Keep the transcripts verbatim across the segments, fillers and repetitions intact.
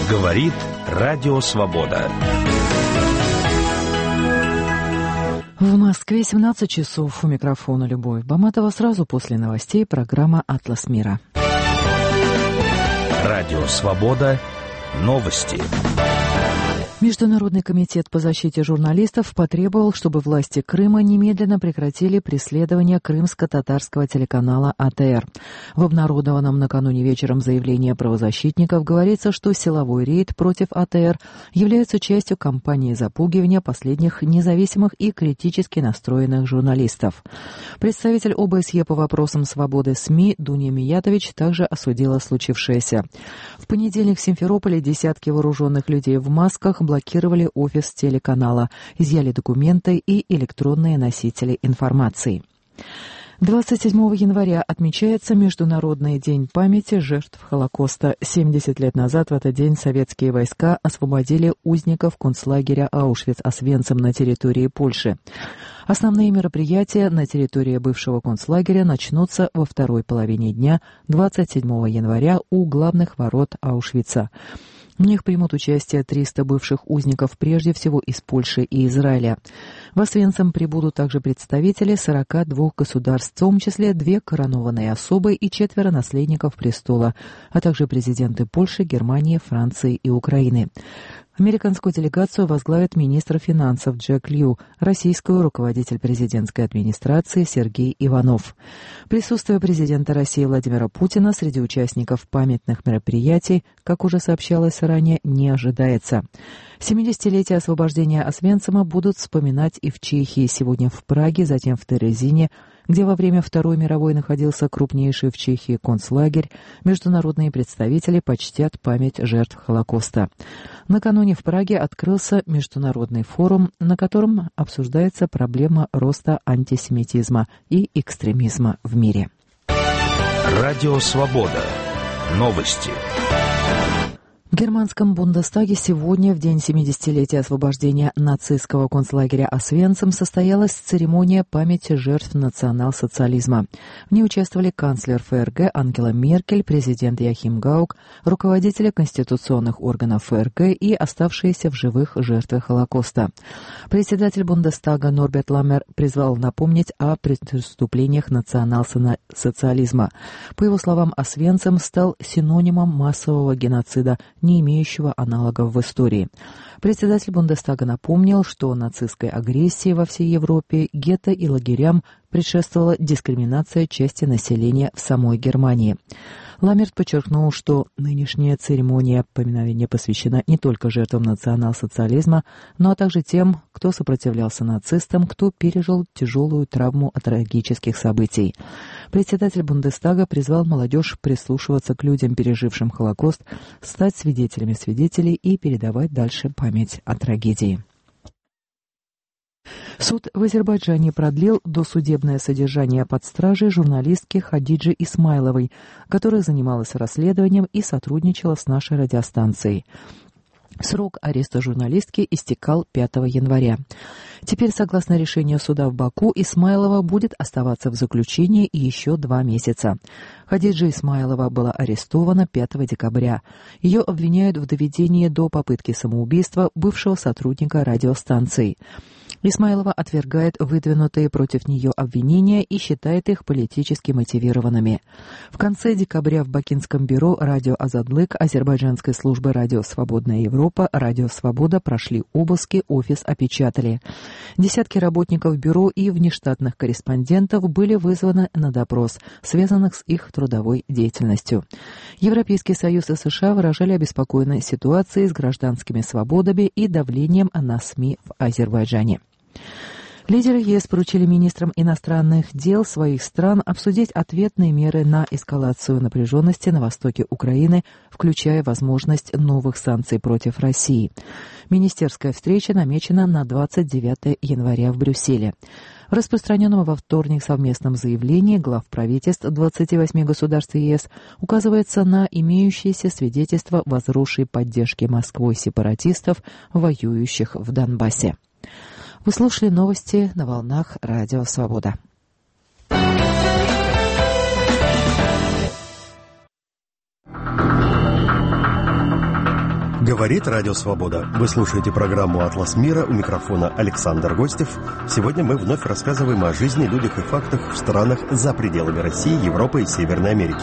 Говорит Радио Свобода. В Москве семнадцать часов. У микрофона Любовь Баматова. Сразу после новостей программа «Атлас мира». Радио Свобода. Новости. Международный комитет по защите журналистов потребовал, чтобы власти Крыма немедленно прекратили преследование крымско-татарского телеканала А Тэ Эр. В обнародованном накануне вечером заявлении правозащитников говорится, что силовой рейд против А Тэ Эр является частью кампании запугивания последних независимых и критически настроенных журналистов. Представитель О Бэ Эс Е по вопросам свободы СМИ Дуня Миятович также осудила случившееся. В понедельник в Симферополе десятки вооруженных людей в масках блокировали офис телеканала, изъяли документы и электронные носители информации. двадцать седьмого января отмечается Международный день памяти жертв Холокоста. семьдесят лет назад в этот день советские войска освободили узников концлагеря Аушвиц-Освенцим на территории Польши. Основные мероприятия на территории бывшего концлагеря начнутся во второй половине дня двадцать седьмого января у главных ворот Аушвица. В них примут участие триста бывших узников, прежде всего из Польши и Израиля. В Освенцим прибудут также представители сорока двух государств, в том числе две коронованные особы и четверо наследников престола, а также президенты Польши, Германии, Франции и Украины. Американскую делегацию возглавит министр финансов Джек Лью, российскую руководитель президентской администрации Сергей Иванов. Присутствие президента России Владимира Путина среди участников памятных мероприятий, как уже сообщалось ранее, не ожидается. семидесятилетие освобождения Освенцима будут вспоминать и в Чехии, сегодня в Праге, затем в Терезине, где во время Второй мировой находился крупнейший в Чехии концлагерь. Международные представители почтят память жертв Холокоста. Накануне в Праге открылся международный форум, на котором обсуждается проблема роста антисемитизма и экстремизма в мире. Радио Свобода. Новости. В германском Бундестаге сегодня, в день семидесятилетия освобождения нацистского концлагеря Освенцим, состоялась церемония памяти жертв национал-социализма. В ней участвовали канцлер Эф Эр Гэ Ангела Меркель, президент Йохим Гаук, руководители конституционных органов Эф Эр Гэ и оставшиеся в живых жертвы Холокоста. Председатель Бундестага Норберт Ламмер призвал напомнить о преступлениях национал-социализма. По его словам, Освенцим стал синонимом массового геноцида, не имеющего аналогов в истории. Председатель Бундестага напомнил, что нацистской агрессии во всей Европе, гетто и лагерям предшествовала дискриминация части населения в самой Германии. Ламерт подчеркнул, что нынешняя церемония поминовения посвящена не только жертвам национал-социализма, но также тем, кто сопротивлялся нацистам, кто пережил тяжелую травму от трагических событий. Председатель Бундестага призвал молодежь прислушиваться к людям, пережившим Холокост, стать свидетелями свидетелей и передавать дальше память о трагедии. Суд в Азербайджане продлил досудебное содержание под стражей журналистки Хадиджи Исмайловой, которая занималась расследованием и сотрудничала с нашей радиостанцией. Срок ареста журналистки истекал пятого января. Теперь, согласно решению суда в Баку, Исмайлова будет оставаться в заключении еще два месяца. Хадиджа Исмайлова была арестована пятого декабря. Ее обвиняют в доведении до попытки самоубийства бывшего сотрудника радиостанции. Исмайлова отвергает выдвинутые против нее обвинения и считает их политически мотивированными. В конце декабря в Бакинском бюро «Радио Азадлык» азербайджанской службы «Радио Свободная Европа» «Радио Свобода» прошли обыски, офис опечатали. Десятки работников бюро и внештатных корреспондентов были вызваны на допрос, связанных с их трудовой деятельностью. Европейский Союз и США выражали обеспокоенность ситуацией с гражданскими свободами и давлением на СМИ в Азербайджане. Лидеры Е ЭС поручили министрам иностранных дел своих стран обсудить ответные меры на эскалацию напряженности на востоке Украины, включая возможность новых санкций против России. Министерская встреча намечена на двадцать девятого января в Брюсселе. В распространенном во вторник совместном заявлении глав правительств двадцати восьми государств Е ЭС указывается на имеющиеся свидетельства возросшей поддержки Москвой сепаратистов, воюющих в Донбассе. Вы слушали новости на волнах Радио Свобода. Говорит Радио Свобода. Вы слушаете программу «Атлас мира». У микрофона Александр Гостев. Сегодня мы вновь рассказываем о жизни, людях и фактах в странах за пределами России, Европы и Северной Америки.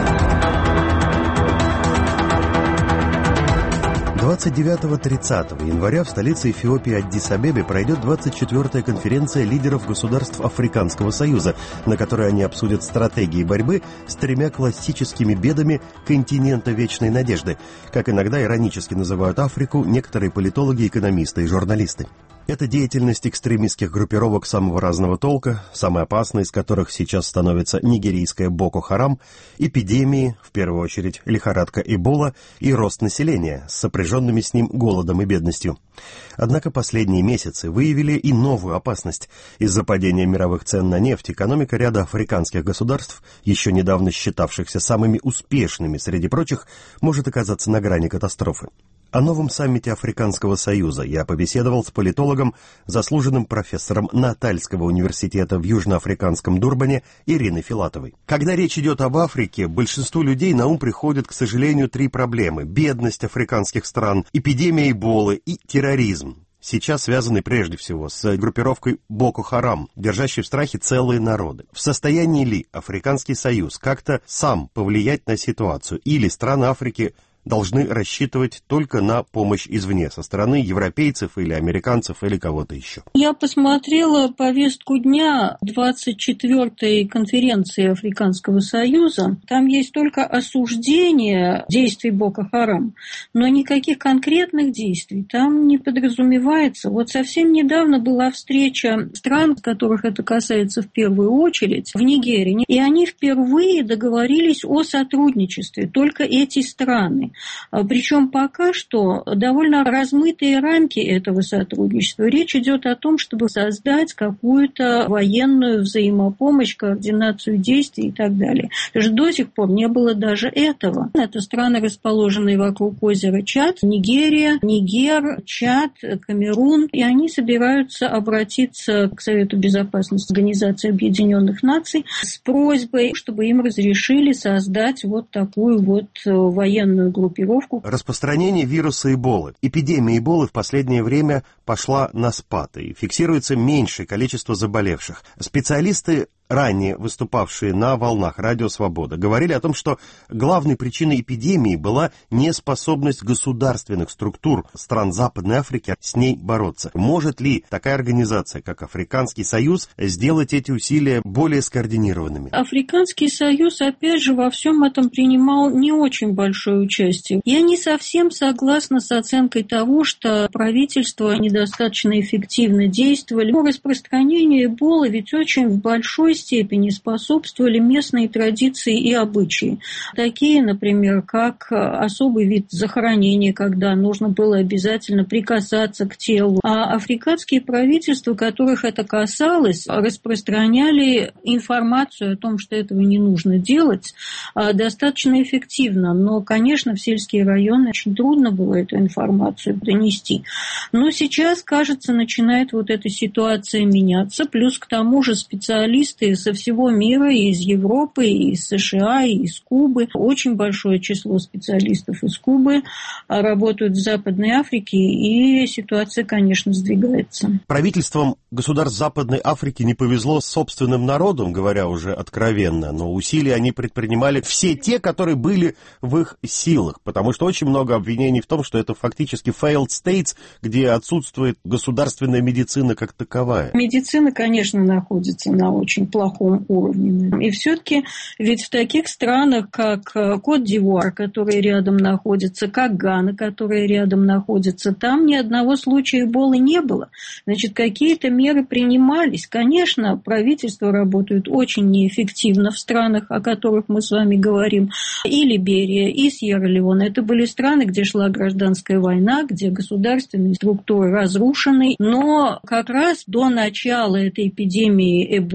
двадцать девятого-тридцатого января в столице Эфиопии Аддис-Абебе пройдет двадцать четвёртая конференция лидеров государств Африканского союза, на которой они обсудят стратегии борьбы с тремя классическими бедами континента вечной надежды, как иногда иронически называют Африку некоторые политологи, экономисты и журналисты. Это деятельность экстремистских группировок самого разного толка, самой опасной из которых сейчас становится нигерийская Боко Харам, эпидемии, в первую очередь лихорадка Эбола, и рост населения с сопряженными с ним голодом и бедностью. Однако последние месяцы выявили и новую опасность. Из-за падения мировых цен на нефть экономика ряда африканских государств, еще недавно считавшихся самыми успешными среди прочих, может оказаться на грани катастрофы. О новом саммите Африканского союза я побеседовал с политологом, заслуженным профессором Натальского университета в Южноафриканском Дурбане Ириной Филатовой. Когда речь идет об Африке, большинству людей на ум приходят, к сожалению, три проблемы: бедность африканских стран, эпидемия Эболы и терроризм, сейчас связанный прежде всего с группировкой Боко Харам, держащей в страхе целые народы. В состоянии ли Африканский союз как-то сам повлиять на ситуацию, или страны Африки должны рассчитывать только на помощь извне, со стороны европейцев или американцев или кого-то еще? Я посмотрела повестку дня двадцать четвёртой конференции Африканского союза. Там есть только осуждение действий Боко Харам, но никаких конкретных действий там не подразумевается. Вот совсем недавно была встреча стран, которых это касается в первую очередь, в Нигерии, и они впервые договорились о сотрудничестве, только эти страны. Причем пока что довольно размытые рамки этого сотрудничества. Речь идет о том, чтобы создать какую-то военную взаимопомощь, координацию действий и так далее. Потому что до сих пор не было даже этого. Это страны, расположенные вокруг озера Чад, Нигерия, Нигер, Чад, Камерун. И они собираются обратиться к Совету Безопасности Организации Объединенных Наций с просьбой, чтобы им разрешили создать вот такую вот военную группировку. Распространение вируса Эболы. Эпидемия Эболы в последнее время пошла на спад, и фиксируется меньшее количество заболевших. Специалисты, ранее выступавшие на волнах Радио Свобода, говорили о том, что главной причиной эпидемии была неспособность государственных структур стран Западной Африки с ней бороться. Может ли такая организация, как Африканский союз, сделать эти усилия более скоординированными? Африканский союз, опять же, во всем этом принимал не очень большое участие. Я не совсем согласна с оценкой того, что правительство недостаточно эффективно действовали. По распространению Эболы ведь очень в большой степени способствовали местные традиции и обычаи. Такие, например, как особый вид захоронения, когда нужно было обязательно прикасаться к телу. А африканские правительства, которых это касалось, распространяли информацию о том, что этого не нужно делать, достаточно эффективно. Но, конечно, в сельские районы очень трудно было эту информацию донести. Но сейчас, кажется, начинает вот эта ситуация меняться. Плюс к тому же специалисты со всего мира, и из Европы, и из США, и из Кубы. Очень большое число специалистов из Кубы работают в Западной Африке, и ситуация, конечно, сдвигается. Правительствам государств Западной Африки не повезло с собственным народом, говоря уже откровенно, но усилия они предпринимали все те, которые были в их силах, потому что очень много обвинений в том, что это фактически failed states, где отсутствует государственная медицина как таковая. Медицина, конечно, находится на очень плохом уровне. И все-таки ведь в таких странах, как Кот-д'Ивуар, которые рядом находятся, как Гана, которые рядом находятся, там ни одного случая Эболы не было. Значит, какие-то меры принимались. Конечно, правительства работают очень неэффективно в странах, о которых мы с вами говорим. И Либерия, и Сьерра-Леоне. Это были страны, где шла гражданская война, где государственные структуры разрушены. Но как раз до начала этой эпидемии Эболы, а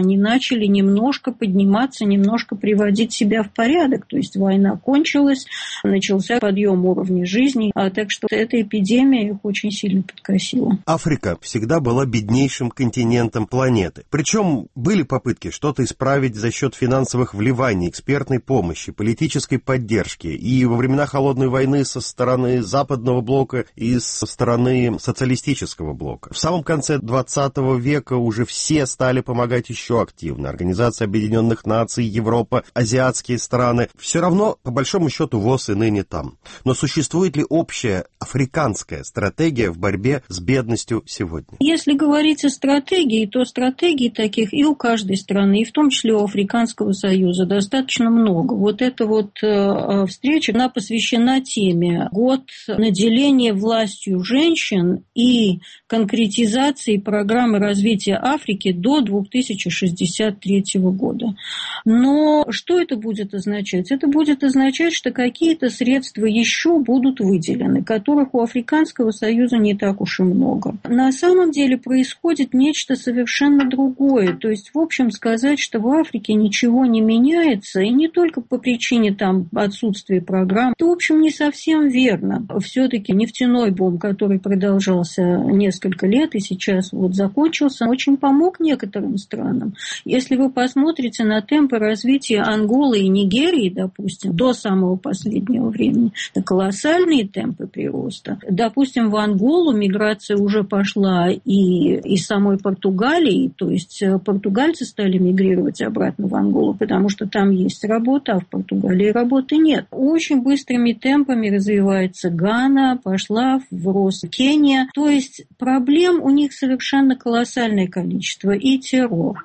они начали немножко подниматься, немножко приводить себя в порядок. То есть война кончилась, начался подъем уровня жизни, а так что эта эпидемия их очень сильно подкосила. Африка всегда была беднейшим континентом планеты. Причем были попытки что-то исправить за счет финансовых вливаний, экспертной помощи, политической поддержки. И во времена Холодной войны со стороны Западного блока и со стороны социалистического блока. В самом конце двадцатого века уже все стали помогать еще активно. Организация Объединенных Наций, Европа, азиатские страны. Все равно, по большому счету, ВОС и ныне там. Но существует ли общая африканская стратегия в борьбе с бедностью сегодня? Если говорить о стратегии, то стратегий таких и у каждой страны, и в том числе у Африканского союза, достаточно много. Вот эта вот э, встреча, она посвящена теме «Год наделения властью женщин и конкретизации программы развития Африки до две тысячи шестьдесят третьего года». Но что это будет означать? Это будет означать, что какие-то средства еще будут выделены, которых у Африканского союза не так уж и много. На самом деле происходит нечто совершенно другое. То есть, в общем, сказать, что в Африке ничего не меняется, и не только по причине там отсутствия программ, это, в общем, не совсем верно. Все-таки нефтяной бум, который продолжался несколько лет и сейчас вот закончился, очень помог некоторым странам. Если вы посмотрите на темпы развития Анголы и Нигерии, допустим, до самого последнего времени, это колоссальные темпы прироста. Допустим, в Анголу миграция уже пошла и из самой Португалии, то есть португальцы стали мигрировать обратно в Анголу, потому что там есть работа, а в Португалии работы нет. Очень быстрыми темпами развивается Гана, пошла в рост Кения. То есть проблем у них совершенно колоссальное количество. И террор,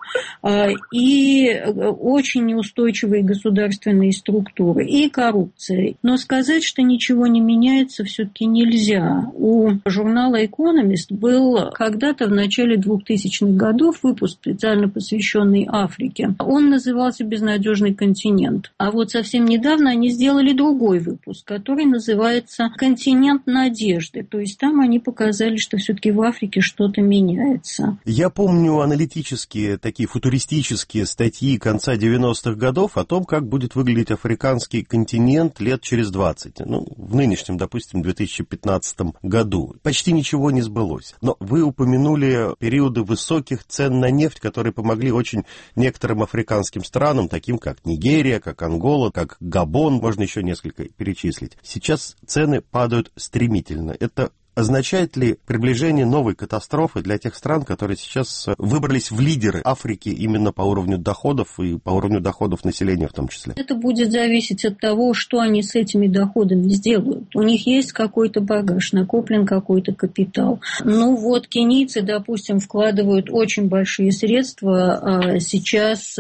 и очень неустойчивые государственные структуры, и коррупция. Но сказать, что ничего не меняется, все-таки нельзя. У журнала «Экономист» был когда-то в начале двухтысячных годов выпуск, специально посвященный Африке. Он назывался «Безнадежный континент». А вот совсем недавно они сделали другой выпуск, который называется «Континент надежды». То есть там они показали, что все-таки в Африке что-то меняется. Я помню аналитические, такие футуристические статьи конца девяностых годов о том, как будет выглядеть африканский континент лет через двадцать. Ну, в нынешнем, допустим, две тысячи пятнадцатом году. Почти ничего не сбылось. Но вы упомянули периоды высоких цен на нефть, которые помогли очень некоторым африканским странам, таким как Нигерия, как Ангола, как Габон, можно еще несколько перечислить. Сейчас цены падают стремительно. Это означает ли приближение новой катастрофы для тех стран, которые сейчас выбрались в лидеры Африки именно по уровню доходов и по уровню доходов населения в том числе? Это будет зависеть от того, что они с этими доходами сделают. У них есть какой-то багаж, накоплен какой-то капитал. Ну вот кенийцы, допустим, вкладывают очень большие средства сейчас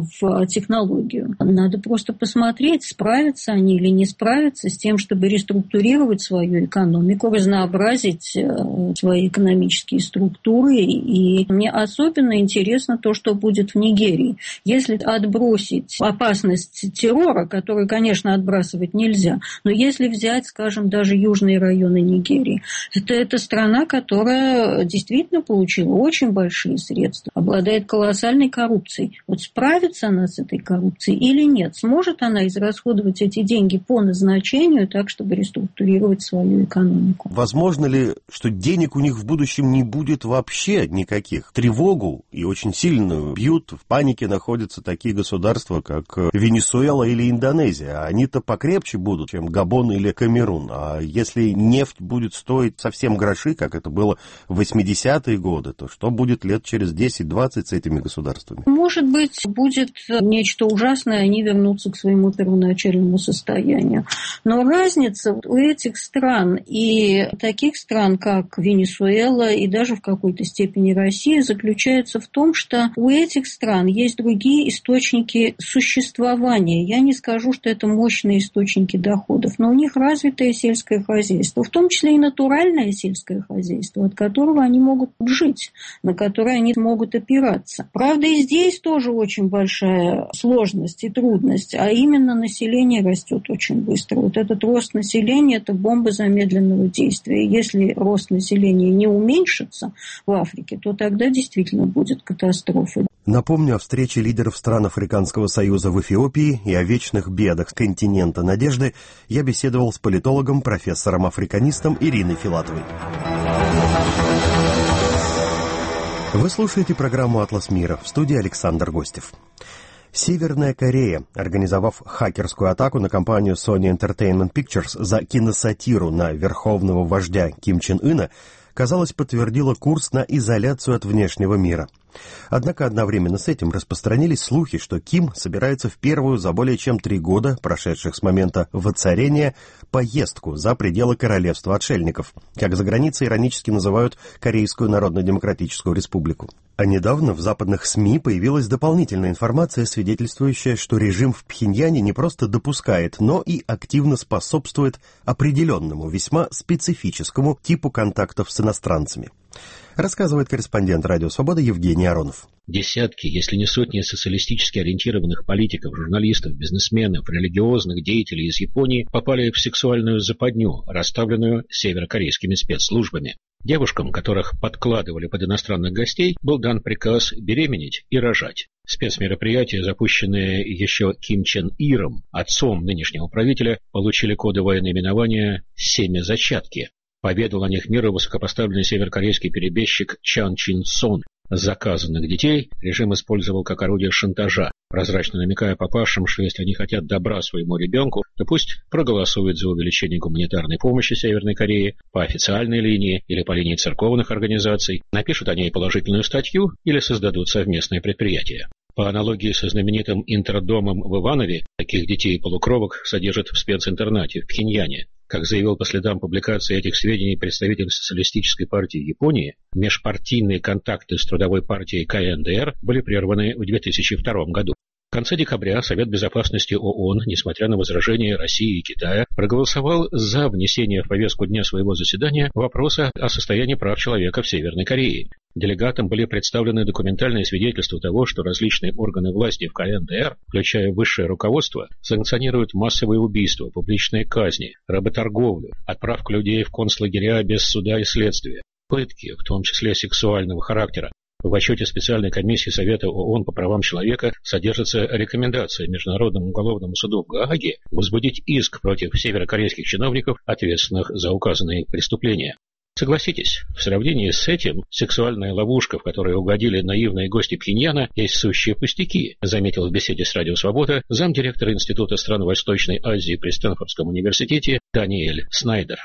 в технологию. Надо просто посмотреть, справятся они или не справятся с тем, чтобы реструктурировать свою экономику, разнообразить свои экономические структуры. И мне особенно интересно то, что будет в Нигерии. Если отбросить опасность террора, которую, конечно, отбрасывать нельзя, но если взять, скажем, даже южные районы Нигерии, это, это страна, которая действительно получила очень большие средства, обладает колоссальной коррупцией. Вот справится она с этой коррупцией или нет? Сможет она израсходовать эти деньги по назначению так, чтобы реструктурировать свою экономику? Возможно ли, что денег у них в будущем не будет вообще никаких? Тревогу и очень сильную бьют, в панике находятся такие государства, как Венесуэла или Индонезия. А они-то покрепче будут, чем Габон или Камерун. А если нефть будет стоить совсем гроши, как это было в восьмидесятые годы, то что будет лет через десять-двадцать с этими государствами? Может быть, будет нечто ужасное, они вернутся к своему первоначальному состоянию. Но разница у этих стран и таких стран, как Венесуэла и даже в какой-то степени Россия, заключается в том, что у этих стран есть другие источники существования. Я не скажу, что это мощные источники доходов, но у них развитое сельское хозяйство, в том числе и натуральное сельское хозяйство, от которого они могут жить, на которое они могут опираться. Правда, и здесь тоже очень большая сложность и трудность, а именно население растет очень быстро. Вот этот рост населения – это бомба замедленного действия. если рост населения не уменьшится в Африке, то тогда действительно будет катастрофа. Напомню о встрече лидеров стран Африканского союза в Эфиопии и о вечных бедах континента надежды я беседовал с политологом, профессором-африканистом Ириной Филатовой. Вы слушаете программу «Атлас мира», в студии Александр Гостев. Северная Корея, организовав хакерскую атаку на компанию Sony Entertainment Pictures за киносатиру на верховного вождя Ким Чен Ына, казалось, подтвердила курс на изоляцию от внешнего мира. Однако одновременно с этим распространились слухи, что Ким собирается в первую за более чем три года, прошедших с момента воцарения, поездку за пределы королевства отшельников, как за границей иронически называют Корейскую Народно-Демократическую Республику. А недавно в западных СМИ появилась дополнительная информация, свидетельствующая, что режим в Пхеньяне не просто допускает, но и активно способствует определенному, весьма специфическому типу контактов с иностранцами. Рассказывает корреспондент «Радио Свобода» Евгений Аронов. Десятки, если не сотни социалистически ориентированных политиков, журналистов, бизнесменов, религиозных деятелей из Японии попали в сексуальную западню, расставленную северокорейскими спецслужбами. Девушкам, которых подкладывали под иностранных гостей, был дан приказ беременеть и рожать. Спецмероприятия, запущенные еще Ким Чен Иром, отцом нынешнего правителя, получили кодовое наименование «семя-зачатки». Поведал о них миру высокопоставленный северокорейский перебежчик Чан Чин Сон. Заказанных детей режим использовал как орудие шантажа, прозрачно намекая папашам, что если они хотят добра своему ребенку, то пусть проголосуют за увеличение гуманитарной помощи Северной Корее по официальной линии или по линии церковных организаций, напишут о ней положительную статью или создадут совместное предприятие. По аналогии со знаменитым интердомом в Иванове, таких детей-полукровок содержат в специнтернате в Пхеньяне. Как заявил по следам публикации этих сведений представитель Социалистической партии Японии, межпартийные контакты с трудовой партией ка эн дэ эр были прерваны в две тысячи втором году. В конце декабря Совет Безопасности ООН, несмотря на возражения России и Китая, проголосовал за внесение в повестку дня своего заседания вопроса о состоянии прав человека в Северной Корее. Делегатам были представлены документальные свидетельства того, что различные органы власти в ка эн дэ эр, включая высшее руководство, санкционируют массовые убийства, публичные казни, работорговлю, отправку людей в концлагеря без суда и следствия, пытки, в том числе сексуального характера. В отчете специальной комиссии Совета ООН по правам человека содержится рекомендация Международному уголовному суду в Гааге возбудить иск против северокорейских чиновников, ответственных за указанные преступления. Согласитесь, в сравнении с этим сексуальная ловушка, в которую угодили наивные гости Пхеньяна, есть сущие пустяки, заметил в беседе с Радио Свобода замдиректора Института стран Восточной Азии при Стэнфордском университете Даниэль Снайдер.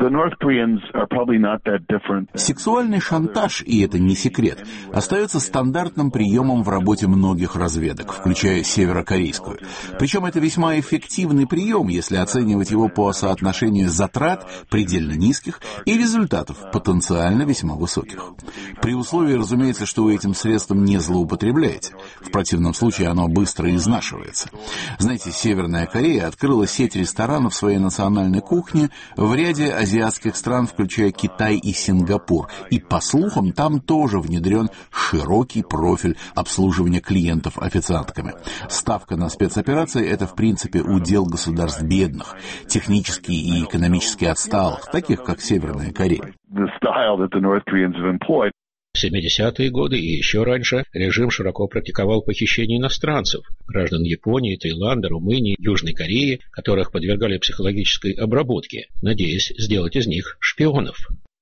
Сексуальный шантаж, и это не секрет, остается стандартным приемом в работе многих разведок, включая северокорейскую. Причем это весьма эффективный прием, если оценивать его по соотношению затрат предельно низких и результатов потенциально весьма высоких. При условии, разумеется, что вы этим средством не злоупотребляете. В противном случае оно быстро изнашивается. Знаете, Северная Корея открыла сеть ресторанов своей национальной кухни в ряде азиатских стран, включая Китай и Сингапур. И, по слухам, там тоже внедрен широкий профиль обслуживания клиентов официантками. Ставка на спецоперации – это, в принципе, удел государств бедных, технически и экономически отсталых, таких как Северная Корея. В семидесятые годы и еще раньше режим широко практиковал похищение иностранцев, граждан Японии, Таиланда, Румынии, Южной Кореи, которых подвергали психологической обработке, надеясь сделать из них шпионов.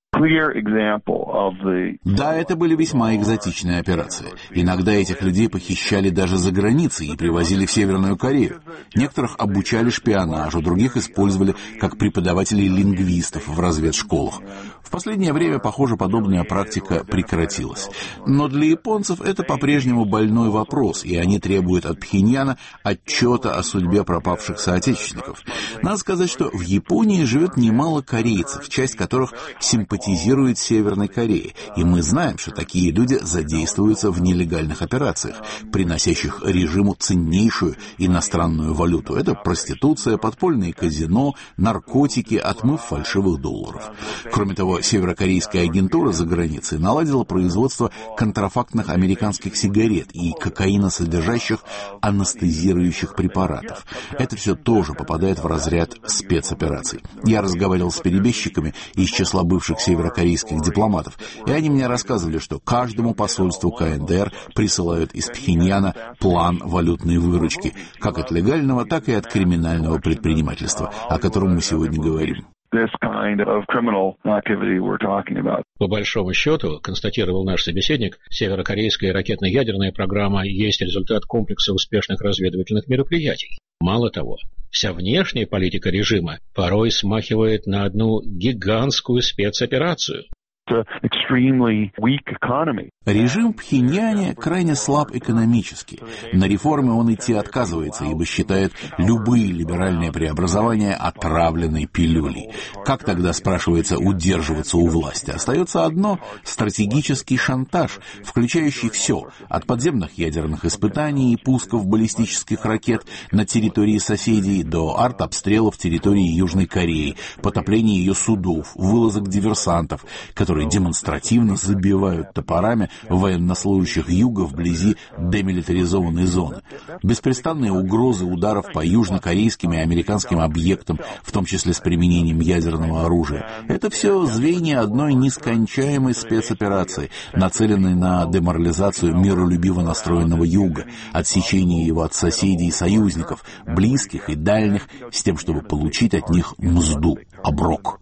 Да, это были весьма экзотичные операции. Иногда этих людей похищали даже за границей и привозили в Северную Корею. Некоторых обучали шпионажу, других использовали как преподавателей лингвистов в разведшколах. В последнее время, похоже, подобная практика прекратилась. Но для японцев это по-прежнему больной вопрос, и они требуют от Пхеньяна отчета о судьбе пропавших соотечественников. Надо сказать, что в Японии живет немало корейцев, часть которых симпатизирует симпатизирует Северной Корее, и мы знаем, что такие люди задействуются в нелегальных операциях, приносящих режиму ценнейшую иностранную валюту. Это проституция, подпольные казино, наркотики, отмыв фальшивых долларов. Кроме того, северокорейская агентура за границей наладила производство контрафактных американских сигарет и кокаиносодержащих анестезирующих препаратов. Это все тоже попадает в разряд спецопераций. Я разговаривал с перебежчиками из числа бывших северокорейских дипломатов, и они мне рассказывали, что каждому посольству КНДР присылают из Пхеньяна план валютной выручки, как от легального, так и от криминального предпринимательства, о котором мы сегодня говорим. По большому счету, констатировал наш собеседник, северокорейская ракетно-ядерная программа есть результат комплекса успешных разведывательных мероприятий. Мало того, вся внешняя политика режима порой смахивает на одну гигантскую спецоперацию. Режим в Пхеньяне крайне слаб экономически. На реформы он идти отказывается, ибо считает любые либеральные преобразования отравленной пилюлей. Как тогда, спрашивается, удерживаться у власти? Остается одно — стратегический шантаж, включающий все, от подземных ядерных испытаний и пусков баллистических ракет на территории соседей до артобстрелов территории Южной Кореи, потопления ее судов, вылазок диверсантов, которые демонстративно забивают топорами военнослужащих юга вблизи демилитаризованной зоны. Беспрестанные угрозы ударов по южнокорейским и американским объектам, в том числе с применением ядерного оружия. Это все звенья одной нескончаемой спецоперации, нацеленной на деморализацию миролюбиво настроенного юга, отсечение его от соседей и союзников, близких и дальних, с тем, чтобы получить от них мзду, оброк.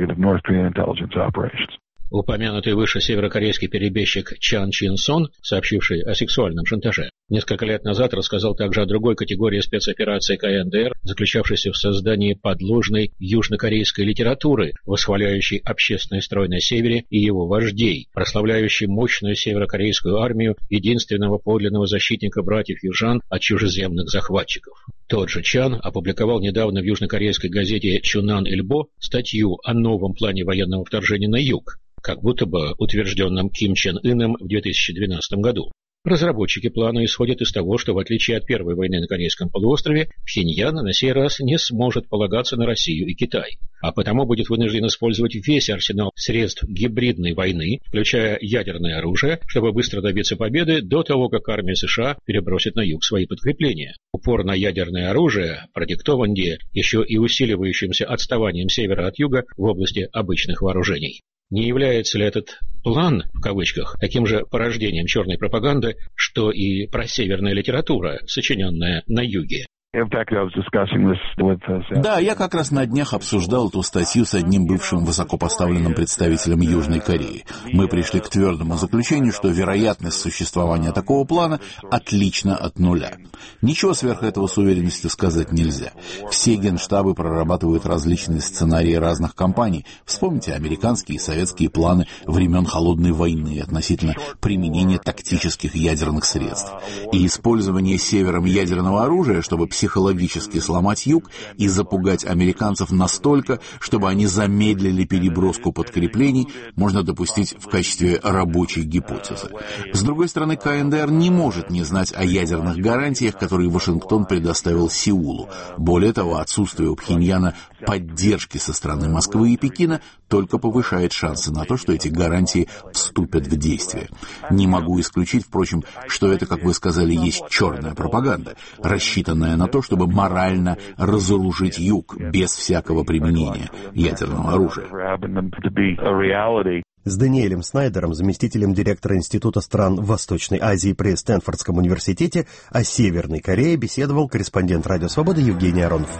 Упомянутый выше северокорейский перебежчик Чан Чин Сон, сообщивший о сексуальном шантаже, несколько лет назад рассказал также о другой категории спецоперации КНДР, заключавшейся в создании подложной южнокорейской литературы, восхваляющей общественный строй на севере и его вождей, прославляющей мощную северокорейскую армию, единственного подлинного защитника братьев-южан от чужеземных захватчиков. Тот же Чан опубликовал недавно в южнокорейской газете «Чунан Ильбо» статью о новом плане военного вторжения на юг, как будто бы утвержденном Ким Чен Ыном в две тысячи двенадцатом году. Разработчики плана исходят из того, что в отличие от первой войны на Корейском полуострове, Пхеньян на сей раз не сможет полагаться на Россию и Китай, а потому будет вынужден использовать весь арсенал средств гибридной войны, включая ядерное оружие, чтобы быстро добиться победы до того, как армия США перебросит на юг свои подкрепления. Упор на ядерное оружие продиктован еще и усиливающимся отставанием севера от юга в области обычных вооружений. Не является ли этот «план», в кавычках, таким же порождением черной пропаганды, что и просеверная литература, сочиненная на юге? Да, я как раз на днях обсуждал эту статью с одним бывшим высокопоставленным представителем Южной Кореи. Мы пришли к твердому заключению, что вероятность существования такого плана отлична от нуля. Ничего сверх этого с уверенностью сказать нельзя. Все генштабы прорабатывают различные сценарии разных компаний. Вспомните американские и советские планы времен Холодной войны относительно применения тактических ядерных средств. И использование севером ядерного оружия, чтобы психологически сломать юг и запугать американцев настолько, чтобы они замедлили переброску подкреплений, можно допустить в качестве рабочей гипотезы. С другой стороны, КНДР не может не знать о ядерных гарантиях, которые Вашингтон предоставил Сеулу. Более того, отсутствие у Пхеньяна поддержки со стороны Москвы и Пекина только повышает шансы на то, что эти гарантии вступят в действие. Не могу исключить, впрочем, что это, как вы сказали, есть черная пропаганда, рассчитанная на то, чтобы морально разоружить юг без всякого применения ядерного оружия. С Даниэлем Снайдером, заместителем директора Института стран Восточной Азии при Стэнфордском университете, о Северной Корее беседовал корреспондент «Радио Свобода» Евгений Аронов.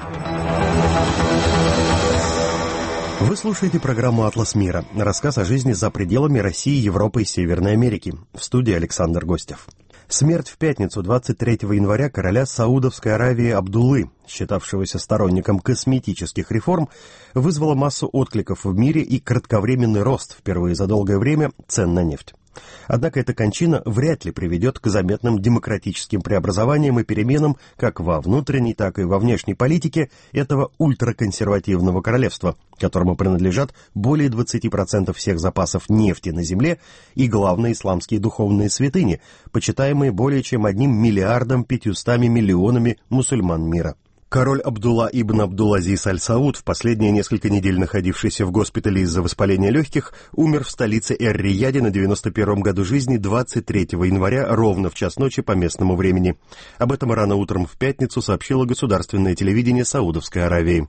Вы слушаете программу «Атлас мира». Рассказ о жизни за пределами России, Европы и Северной Америки. В студии Александр Гостев. Смерть в пятницу, двадцать третьего января, короля Саудовской Аравии Абдуллы, считавшегося сторонником косметических реформ, вызвала массу откликов в мире и кратковременный рост, впервые за долгое время, цен на нефть. Однако эта кончина вряд ли приведет к заметным демократическим преобразованиям и переменам как во внутренней, так и во внешней политике этого ультраконсервативного королевства, которому принадлежат более двадцати процентов всех запасов нефти на земле и главные исламские духовные святыни, почитаемые более чем одним миллиардом пятьюстами миллионами мусульман мира. Король Абдулла ибн Абдул-Азиз Аль-Сауд, в последние несколько недель находившийся в госпитале из-за воспаления легких, умер в столице Эр-Рияде на девяносто первом году жизни двадцать третьего января ровно в час ночи по местному времени. Об этом рано утром в пятницу сообщило государственное телевидение Саудовской Аравии.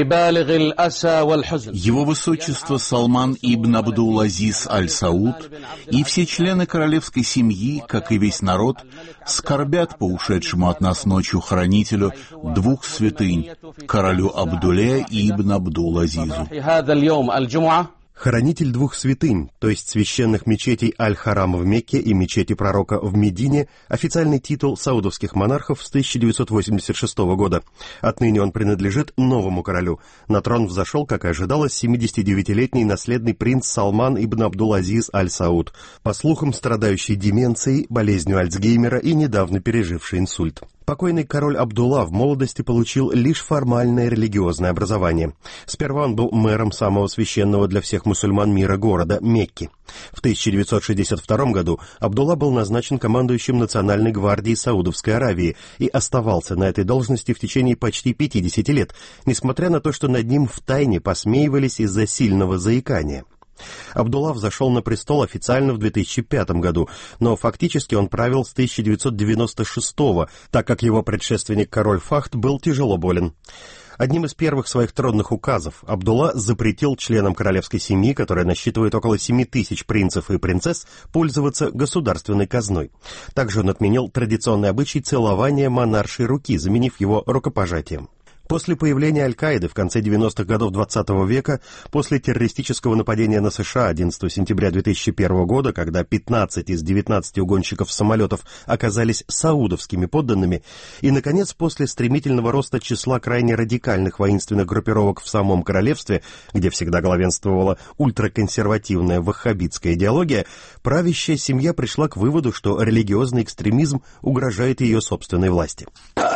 Его высочество Салман ибн Абдул-Азиз Аль-Сауд и все члены королевской семьи, как и весь народ, скорбят по ушедшему от нас ночью хранителю двух святынь, королю Абдулле ибн Абдул-Азизу. Хранитель двух святынь, то есть священных мечетей Аль-Харам в Мекке и мечети пророка в Медине, официальный титул саудовских монархов с тысяча девятьсот восемьдесят шестого года. Отныне он принадлежит новому королю. На трон взошел, как и ожидалось, семидесятидевятилетний наследный принц Салман ибн Абдул-Азиз Аль-Сауд, по слухам страдающий деменцией, болезнью Альцгеймера и недавно переживший инсульт. Покойный король Абдулла в молодости получил лишь формальное религиозное образование. Сперва он был мэром самого священного для всех мусульман мира города Мекки. В тысяча девятьсот шестьдесят втором году Абдулла был назначен командующим Национальной гвардией Саудовской Аравии и оставался на этой должности в течение почти пятидесяти лет, несмотря на то, что над ним втайне посмеивались из-за сильного заикания. Абдулла взошел на престол официально в две тысячи пятом году, но фактически он правил с тысяча девятьсот девяносто шестого, так как его предшественник король Фахд был тяжело болен. Одним из первых своих тронных указов Абдулла запретил членам королевской семьи, которая насчитывает около семи тысяч принцев и принцесс, пользоваться государственной казной. Также он отменил традиционный обычай целования монаршей руки, заменив его рукопожатием. После появления Аль-Каиды в конце девяностых годов двадцатого века, после террористического нападения на США одиннадцатого сентября две тысячи первого года, когда пятнадцать из девятнадцати угонщиков самолетов оказались саудовскими подданными, и, наконец, после стремительного роста числа крайне радикальных воинственных группировок в самом королевстве, где всегда главенствовала ультраконсервативная ваххабитская идеология, правящая семья пришла к выводу, что религиозный экстремизм угрожает ее собственной власти.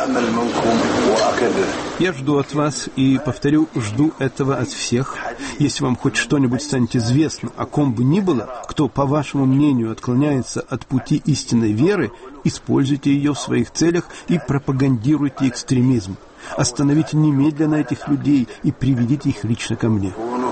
Я жду от вас и, повторю, жду этого от всех. Если вам хоть что-нибудь станет известно о ком бы ни было, кто, по вашему мнению, отклоняется от пути истинной веры, используйте ее в своих целях и пропагандируйте экстремизм. Остановите немедленно этих людей и приведите их лично ко мне.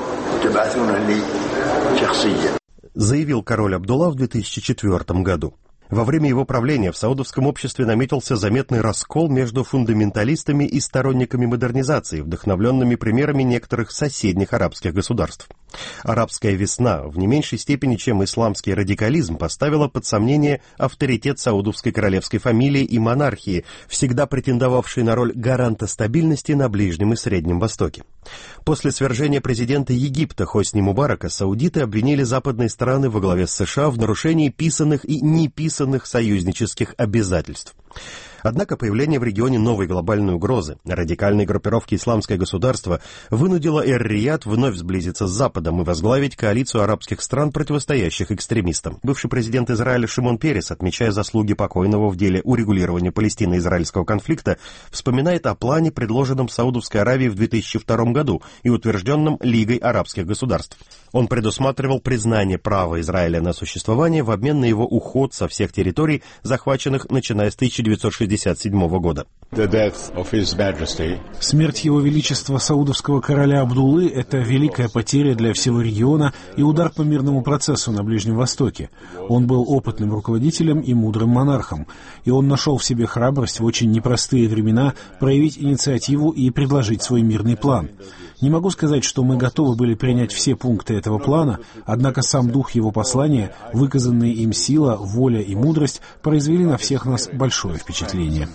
Заявил король Абдулла в две тысячи четвёртом году. Во время его правления в саудовском обществе наметился заметный раскол между фундаменталистами и сторонниками модернизации, вдохновленными примерами некоторых соседних арабских государств. Арабская весна в не меньшей степени, чем исламский радикализм, поставила под сомнение авторитет саудовской королевской фамилии и монархии, всегда претендовавшей на роль гаранта стабильности на Ближнем и Среднем Востоке. После свержения президента Египта Хосни Мубарака саудиты обвинили западные страны во главе с США в нарушении писанных и неписанных союзнических обязательств. Однако появление в регионе новой глобальной угрозы, радикальной группировки «Исламское государство», вынудило Эр-Рияд вновь сблизиться с Западом и возглавить коалицию арабских стран, противостоящих экстремистам. Бывший президент Израиля Шимон Перес, отмечая заслуги покойного в деле урегулирования палестино-израильского конфликта, вспоминает о плане, предложенном Саудовской Аравией в две тысячи втором году и утвержденном Лигой арабских государств. Он предусматривал признание права Израиля на существование в обмен на его уход со всех территорий, захваченных начиная с тысяча девятьсот шестьдесят седьмого года. Смерть Его Величества саудовского короля Абдуллы – это великая потеря для всего региона и удар по мирному процессу на Ближнем Востоке. Он был опытным руководителем и мудрым монархом, и он нашел в себе храбрость в очень непростые времена проявить инициативу и предложить свой мирный план. Не могу сказать, что мы готовы были принять все пункты этого плана, однако сам дух его послания, выказанные им сила, воля и мудрость произвели на всех нас большое впечатление.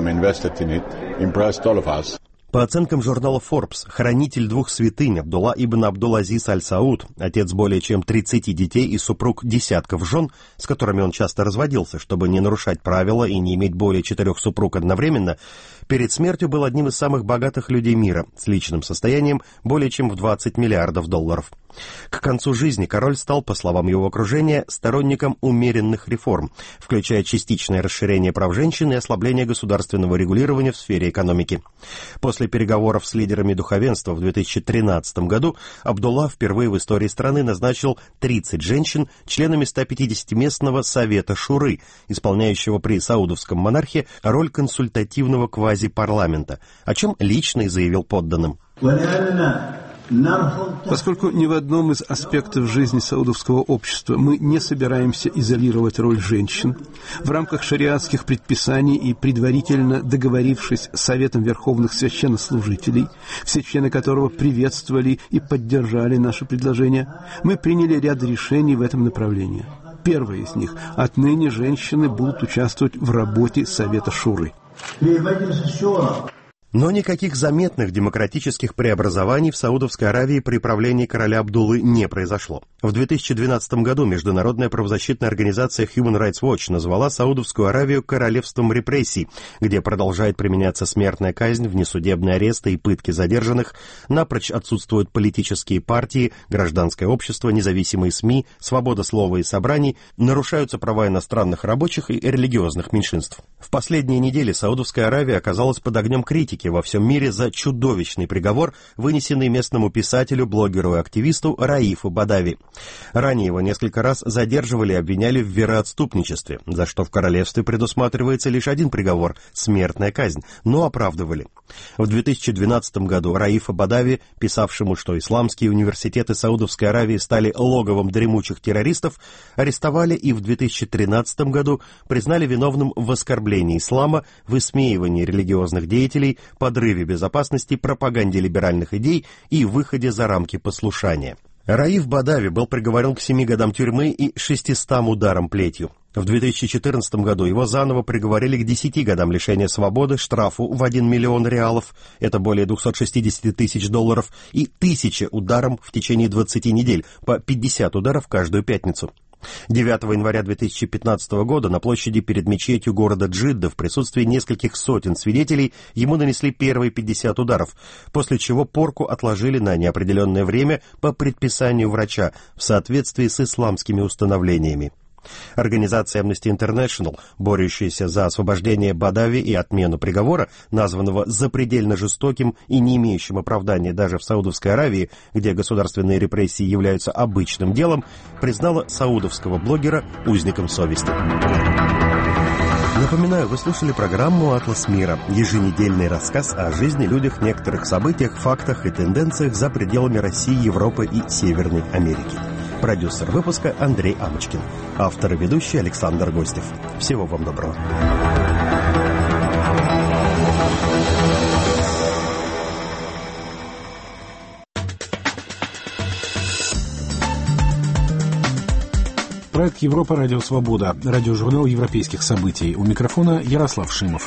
По оценкам журнала Forbes, хранитель двух святынь Абдулла ибн Абдул-Азиз Аль-Сауд, отец более чем тридцати детей и супруг десятков жен, с которыми он часто разводился, чтобы не нарушать правила и не иметь более четырех супруг одновременно, перед смертью был одним из самых богатых людей мира, с личным состоянием более чем в двадцать миллиардов долларов. К концу жизни король стал, по словам его окружения, сторонником умеренных реформ, включая частичное расширение прав женщин и ослабление государственного регулирования в сфере экономики. После переговоров с лидерами духовенства в две тысячи тринадцатом году Абдулла впервые в истории страны назначил тридцать женщин членами ста пятидесяти местного совета шуры, исполняющего при саудовском монархе роль консультативного квазипарламента, о чем лично и заявил подданным. Поскольку ни в одном из аспектов жизни саудовского общества мы не собираемся изолировать роль женщин, в рамках шариатских предписаний и предварительно договорившись с Советом Верховных Священнослужителей, все члены которого приветствовали и поддержали наши предложения, мы приняли ряд решений в этом направлении. Первое из них – отныне женщины будут участвовать в работе Совета Шуры. Но никаких заметных демократических преобразований в Саудовской Аравии при правлении короля Абдуллы не произошло. В две тысячи двенадцатом году международная правозащитная организация Human Rights Watch назвала Саудовскую Аравию королевством репрессий, где продолжает применяться смертная казнь, внесудебные аресты и пытки задержанных, напрочь отсутствуют политические партии, гражданское общество, независимые СМИ, свобода слова и собраний, нарушаются права иностранных рабочих и религиозных меньшинств. В последние недели Саудовская Аравия оказалась под огнем критики во всем мире за чудовищный приговор, вынесенный местному писателю, блогеру и активисту Раифу Бадави. Ранее его несколько раз задерживали и обвиняли в вероотступничестве, за что в королевстве предусматривается лишь один приговор – смертная казнь, но оправдывали. В две тысячи двенадцатом году Раифа Бадави, писавшему, что исламские университеты Саудовской Аравии стали логовом дремучих террористов, арестовали и в две тысячи тринадцатом году признали виновным в оскорблении ислама, высмеивании религиозных деятелей, подрыве безопасности, пропаганде либеральных идей и выходе за рамки послушания. Раиф Бадави был приговорен к семи годам тюрьмы и шестистам ударам плетью. В две тысячи четырнадцатом году его заново приговорили к десяти годам лишения свободы, штрафу в один миллион реалов, это более двухсот шестидесяти тысяч долларов, и тысяче ударам в течение двадцати недель, по пятьдесят ударов каждую пятницу. девятого января две тысячи пятнадцатого года на площади перед мечетью города Джидда в присутствии нескольких сотен свидетелей ему нанесли первые пятьдесят ударов, после чего порку отложили на неопределенное время по предписанию врача в соответствии с исламскими установлениями. Организация Amnesty International, борющаяся за освобождение Бадави и отмену приговора, названного запредельно жестоким и не имеющим оправдания даже в Саудовской Аравии, где государственные репрессии являются обычным делом, признала саудовского блогера узником совести. Напоминаю, вы слушали программу «Атлас мира», еженедельный рассказ о жизни, людях, некоторых событиях, фактах и тенденциях за пределами России, Европы и Северной Америки. Продюсер выпуска Андрей Амочкин. Автор и ведущий Александр Гостев. Всего вам доброго. Проект «Европа. Радио Свобода». Радиожурнал европейских событий. У микрофона Ярослав Шимов.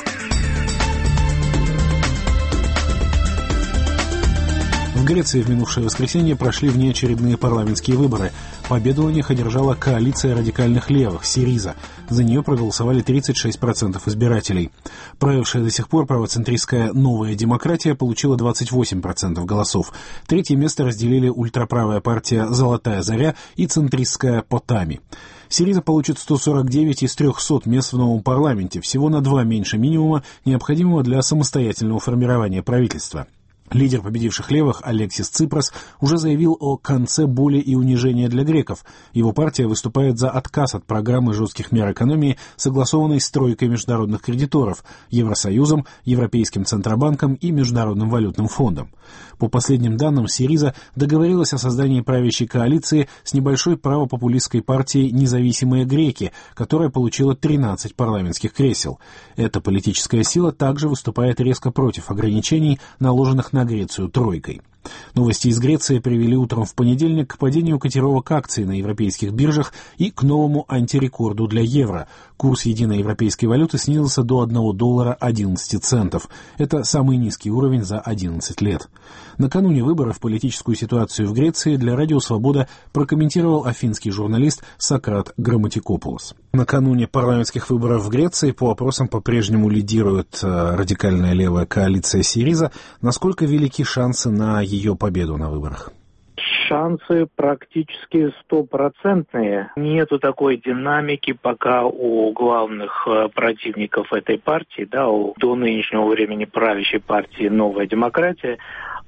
В Греции в минувшее воскресенье прошли внеочередные парламентские выборы. Победу у них одержала коалиция радикальных левых «Сириза». За нее проголосовали тридцать шесть процентов избирателей. Правившая до сих пор правоцентристская «Новая демократия» получила двадцать восемь процентов голосов. Третье место разделили ультраправая партия «Золотая заря» и центристская «Потами». «Сириза» получит сто сорок девять из трехсот мест в новом парламенте, всего на два меньше минимума, необходимого для самостоятельного формирования правительства. Лидер победивших левых Алексис Ципрос уже заявил о конце боли и унижения для греков. Его партия выступает за отказ от программы жестких мер экономии, согласованной с тройкой международных кредиторов – Евросоюзом, Европейским Центробанком и Международным валютным фондом. По последним данным, «Сириза» договорилась о создании правящей коалиции с небольшой правопопулистской партией «Независимые греки», которая получила тринадцать парламентских кресел. Эта политическая сила также выступает резко против ограничений, наложенных на Грецию тройкой. Новости из Греции привели утром в понедельник к падению котировок акций на европейских биржах и к новому антирекорду для евро. Курс единой европейской валюты снизился до одного доллара одиннадцати центов. Это самый низкий уровень за одиннадцать лет. Накануне выборов политическую ситуацию в Греции для Радио Свобода прокомментировал афинский журналист Сократ Грамматикопулос. Накануне парламентских выборов в Греции по опросам по-прежнему лидирует э, радикальная левая коалиция «Сириза». Насколько велики шансы на ее победу на выборах? Шансы практически стопроцентные. Нету такой динамики пока у главных противников этой партии, да, у до нынешнего времени правящей партии «Новая демократия»,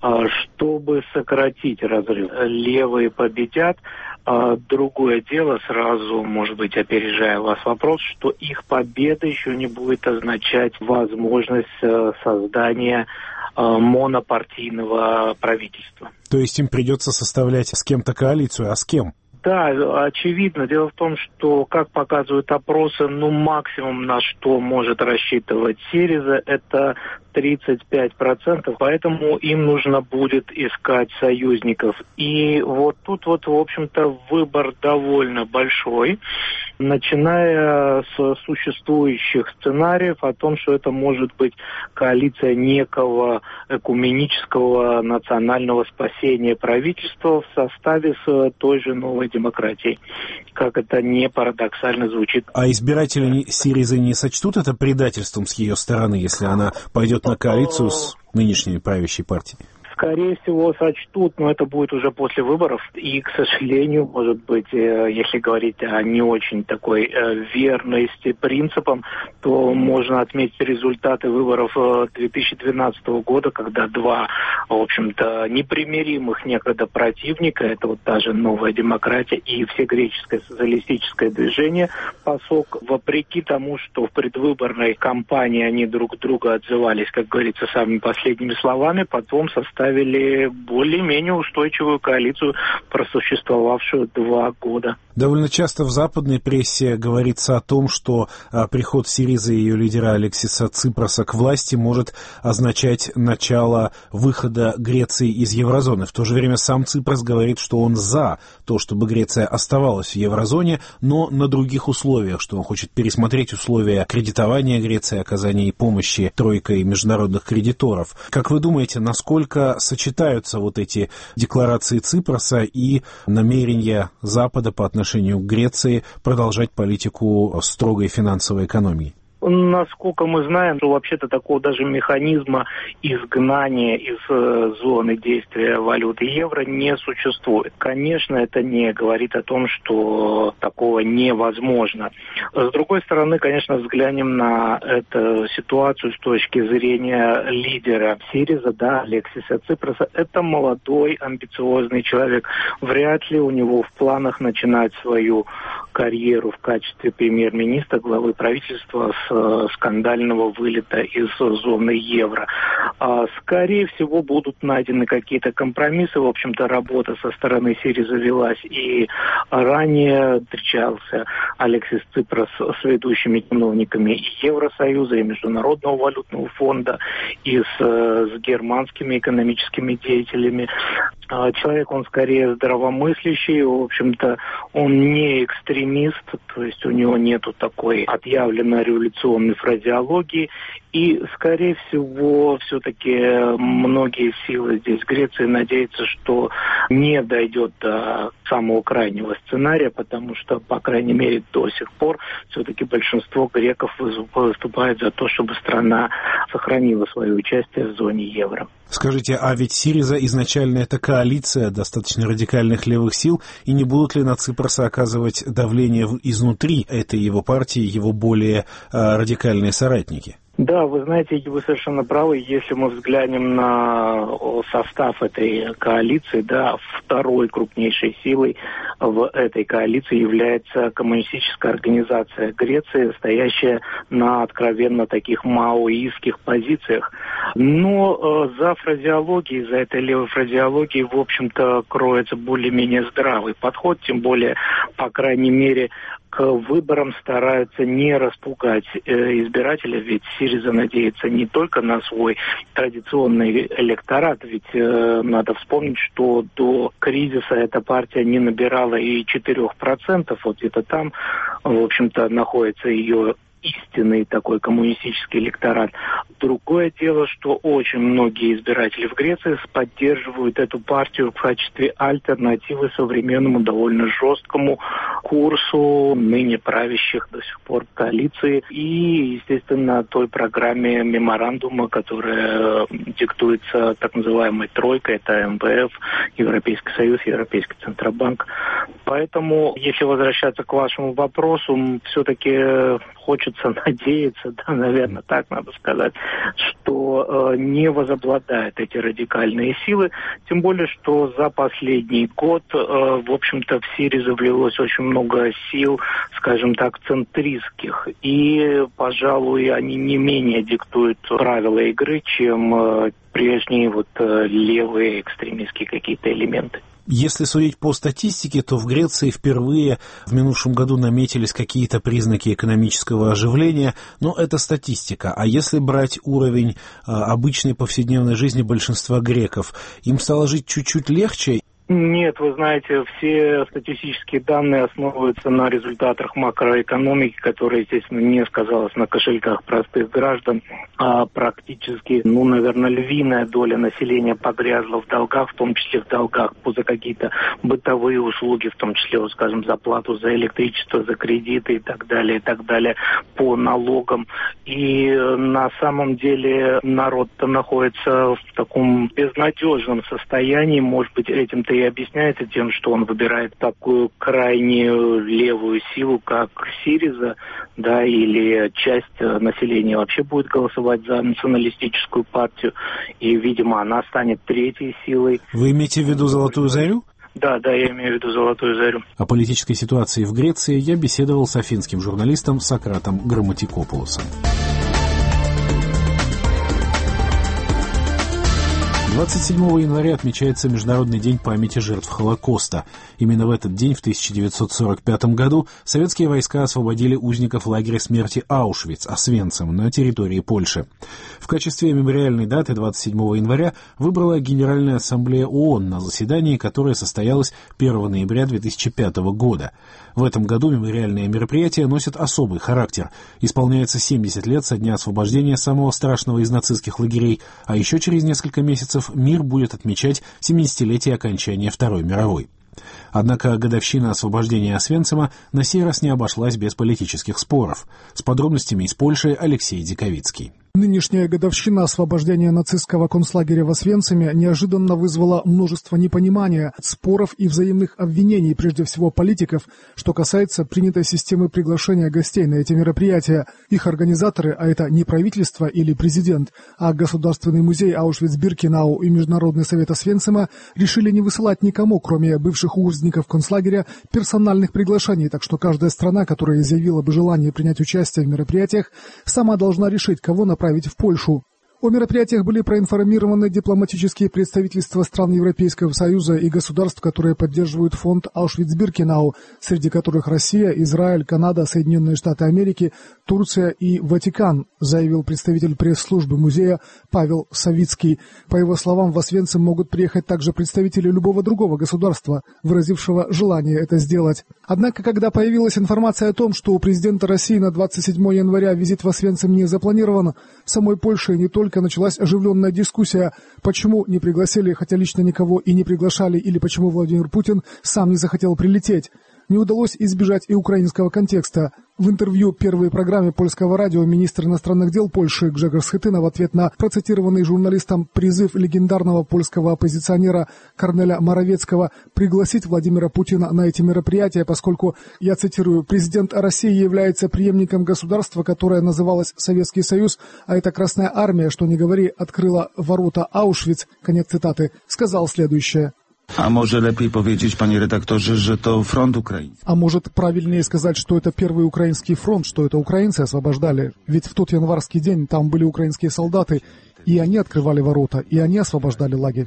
чтобы сократить разрыв. Левые победят. Другое дело, сразу, может быть, опережая вас вопрос, что их победа еще не будет означать возможность создания монопартийного правительства. То есть им придется составлять с кем-то коалицию, а с кем? Да, очевидно. Дело в том, что, как показывают опросы, ну, максимум, на что может рассчитывать Сириза, это тридцать пять процентов, поэтому им нужно будет искать союзников. И вот тут вот, в общем-то, выбор довольно большой, начиная с существующих сценариев о том, что это может быть коалиция некого экуменического национального спасения правительства в составе с той же «Новой демократией», как это не парадоксально звучит. А избиратели Сиризы не сочтут это предательством с ее стороны, если она пойдет на коалицию с нынешней правящей партией? Скорее всего, сочтут, но это будет уже после выборов. И, к сожалению, может быть, если говорить о не очень такой верности принципам, то можно отметить результаты выборов две тысячи двенадцатого года, когда два, в общем-то, непримиримых некогда противника, это вот та же «Новая демократия» и всегреческое социалистическое движение ПАСОК, вопреки тому, что в предвыборной кампании они друг друга отзывались, как говорится, самыми последними словами, потом составили более-менее устойчивую коалицию, просуществовавшую два года. Довольно часто в западной прессе говорится о том, что а, приход Сиризы и ее лидера Алексиса Ципроса к власти может означать начало выхода Греции из еврозоны. В то же время сам Ципрос говорит, что он за то, чтобы Греция оставалась в еврозоне, но на других условиях, что он хочет пересмотреть условия кредитования Греции, оказания помощи тройкой международных кредиторов. Как вы думаете, насколько сочетаются вот эти декларации Ципроса и намерения Запада по отношению к Греции продолжать политику строгой финансовой экономии? Насколько мы знаем, что вообще-то такого даже механизма изгнания из э, зоны действия валюты евро не существует. Конечно, это не говорит о том, что такого невозможно. С другой стороны, конечно, взглянем на эту ситуацию с точки зрения лидера Сириза, да, Алексиса Ципроса. Это молодой, амбициозный человек. Вряд ли у него в планах начинать свою карьеру в качестве премьер-министра, главы правительства с скандального вылета из зоны евро. Скорее всего, будут найдены какие-то компромиссы. В общем-то, работа со стороны Сириза велась и ранее. Встречался Алексис Ципрос с ведущими чиновниками и Евросоюза, и Международного валютного фонда, и с, с германскими экономическими деятелями. Человек, он скорее здравомыслящий, в общем-то, он не экстремист, то есть у него нету такой отъявленной революционной фразеологии, и, скорее всего, все-таки многие силы здесь Греции надеются, что не дойдет до самого крайнего сценария, потому что, по крайней мере, до сих пор все-таки большинство греков выступает за то, чтобы страна сохранила свое участие в зоне евро. Скажите, а ведь Сириза изначально это коалиция достаточно радикальных левых сил, и не будут ли на Ципроса оказывать давление изнутри этой его партии его более а, радикальные соратники? Да, вы знаете, вы совершенно правы. Если мы взглянем на состав этой коалиции, да, второй крупнейшей силой в этой коалиции является коммунистическая организация Греции, стоящая на откровенно таких маоистских позициях. Но э, за фразеологией, за этой левой фразеологией, в общем-то, кроется более-менее здравый подход, тем более, по крайней мере, к выборам стараются не распугать э, избирателя, ведь Сириза надеется не только на свой традиционный электорат, ведь э, надо вспомнить, что до кризиса эта партия не набирала и четыре процента, вот где-то там, в общем-то, находится ее истинный такой коммунистический электорат. Другое дело, что очень многие избиратели в Греции поддерживают эту партию в качестве альтернативы современному довольно жесткому курсу ныне правящих до сих пор коалиции и, естественно, той программе меморандума, которая диктуется так называемой тройкой, это эм вэ эф, Европейский Союз, Европейский Центробанк. Поэтому, если возвращаться к вашему вопросу, все-таки хочется надеяться, да, наверное, так надо сказать, что э, не возобладают эти радикальные силы, тем более, что за последний год, э, в общем-то, в Сирии влилось очень много сил, скажем так, центристских, и, пожалуй, они не менее диктуют правила игры, чем э, прежние вот э, левые экстремистские какие-то элементы. Если судить по статистике, то в Греции впервые в минувшем году наметились какие-то признаки экономического оживления, но это статистика. А если брать уровень а, обычной повседневной жизни большинства греков, им стало жить чуть-чуть легче? Нет, вы знаете, все статистические данные основываются на результатах макроэкономики, которая, естественно, не сказалась на кошельках простых граждан, а практически, ну, наверное, львиная доля населения погрязла в долгах, в том числе в долгах за какие-то бытовые услуги, в том числе, вот, скажем, за плату за электричество, за кредиты и так далее, и так далее, по налогам. И на самом деле народ-то находится в таком безнадежном состоянии, может быть, этим-то и объясняется тем, что он выбирает такую крайне левую силу, как Сириза, да, или часть населения вообще будет голосовать за националистическую партию, и, видимо, она станет третьей силой. Вы имеете в виду «Золотую зарю»? Да, да, я имею в виду «Золотую зарю». О политической ситуации в Греции я беседовал с афинским журналистом Сократом Грамматикопулосом. двадцать седьмого января отмечается Международный день памяти жертв Холокоста. Именно в этот день, в тысяча девятьсот сорок пятом году, советские войска освободили узников лагеря смерти Аушвиц, Освенцим, на территории Польши. В качестве мемориальной даты двадцать седьмого января выбрала Генеральная ассамблея ООН на заседании, которое состоялось первого ноября две тысячи пятого года. В этом году мемориальные мероприятия носят особый характер. Исполняется семьдесят лет со дня освобождения самого страшного из нацистских лагерей, а еще через несколько месяцев мир будет отмечать семидесятилетие окончания Второй мировой. Однако годовщина освобождения Освенцима на сей раз не обошлась без политических споров. С подробностями из Польши Алексей Диковицкий. Нынешняя годовщина освобождения нацистского концлагеря в Освенциме неожиданно вызвала множество непонимания, споров и взаимных обвинений, прежде всего политиков, что касается принятой системы приглашения гостей на эти мероприятия. Их организаторы, а это не правительство или президент, а Государственный музей Аушвиц-Биркенау и Международный совет Освенцима, решили не высылать никому, кроме бывших узников концлагеря, персональных приглашений, так что каждая страна, которая изъявила бы желание принять участие в мероприятиях, сама должна решить, кого направить в Польшу. О мероприятиях были проинформированы дипломатические представительства стран Европейского Союза и государств, которые поддерживают фонд Аушвиц-Биркенау, среди которых Россия, Израиль, Канада, Соединенные Штаты Америки, Турция и Ватикан, заявил представитель пресс-службы музея Павел Савицкий. По его словам, в Освенцим могут приехать также представители любого другого государства, выразившего желание это сделать. Однако, когда появилась информация о том, что у президента России на двадцать седьмого января визит в Освенцим не запланирован, в самой Польше не только началась оживленная дискуссия, почему не пригласили, хотя лично никого и не приглашали, или почему Владимир Путин сам не захотел прилететь. Не удалось избежать и украинского контекста. В интервью первой программе польского радио министр иностранных дел Польши Гжегорz Schetyna в ответ на процитированный журналистом призыв легендарного польского оппозиционера Корнеля Моровецкого пригласить Владимира Путина на эти мероприятия, поскольку, я цитирую, президент России является преемником государства, которое называлось Советский Союз, а это Красная Армия, что не говори, открыла ворота Аушвиц, конец цитаты, сказал следующее. А może lepiej powiedzieć, panie redaktorze, że to front ukraiński? А может правильнее сказать, что это первый украинский фронт, что это украинцы освобождали? Ведь в тот январский день там были украинские солдаты, и они открывали ворота, и они освобождали лагерь.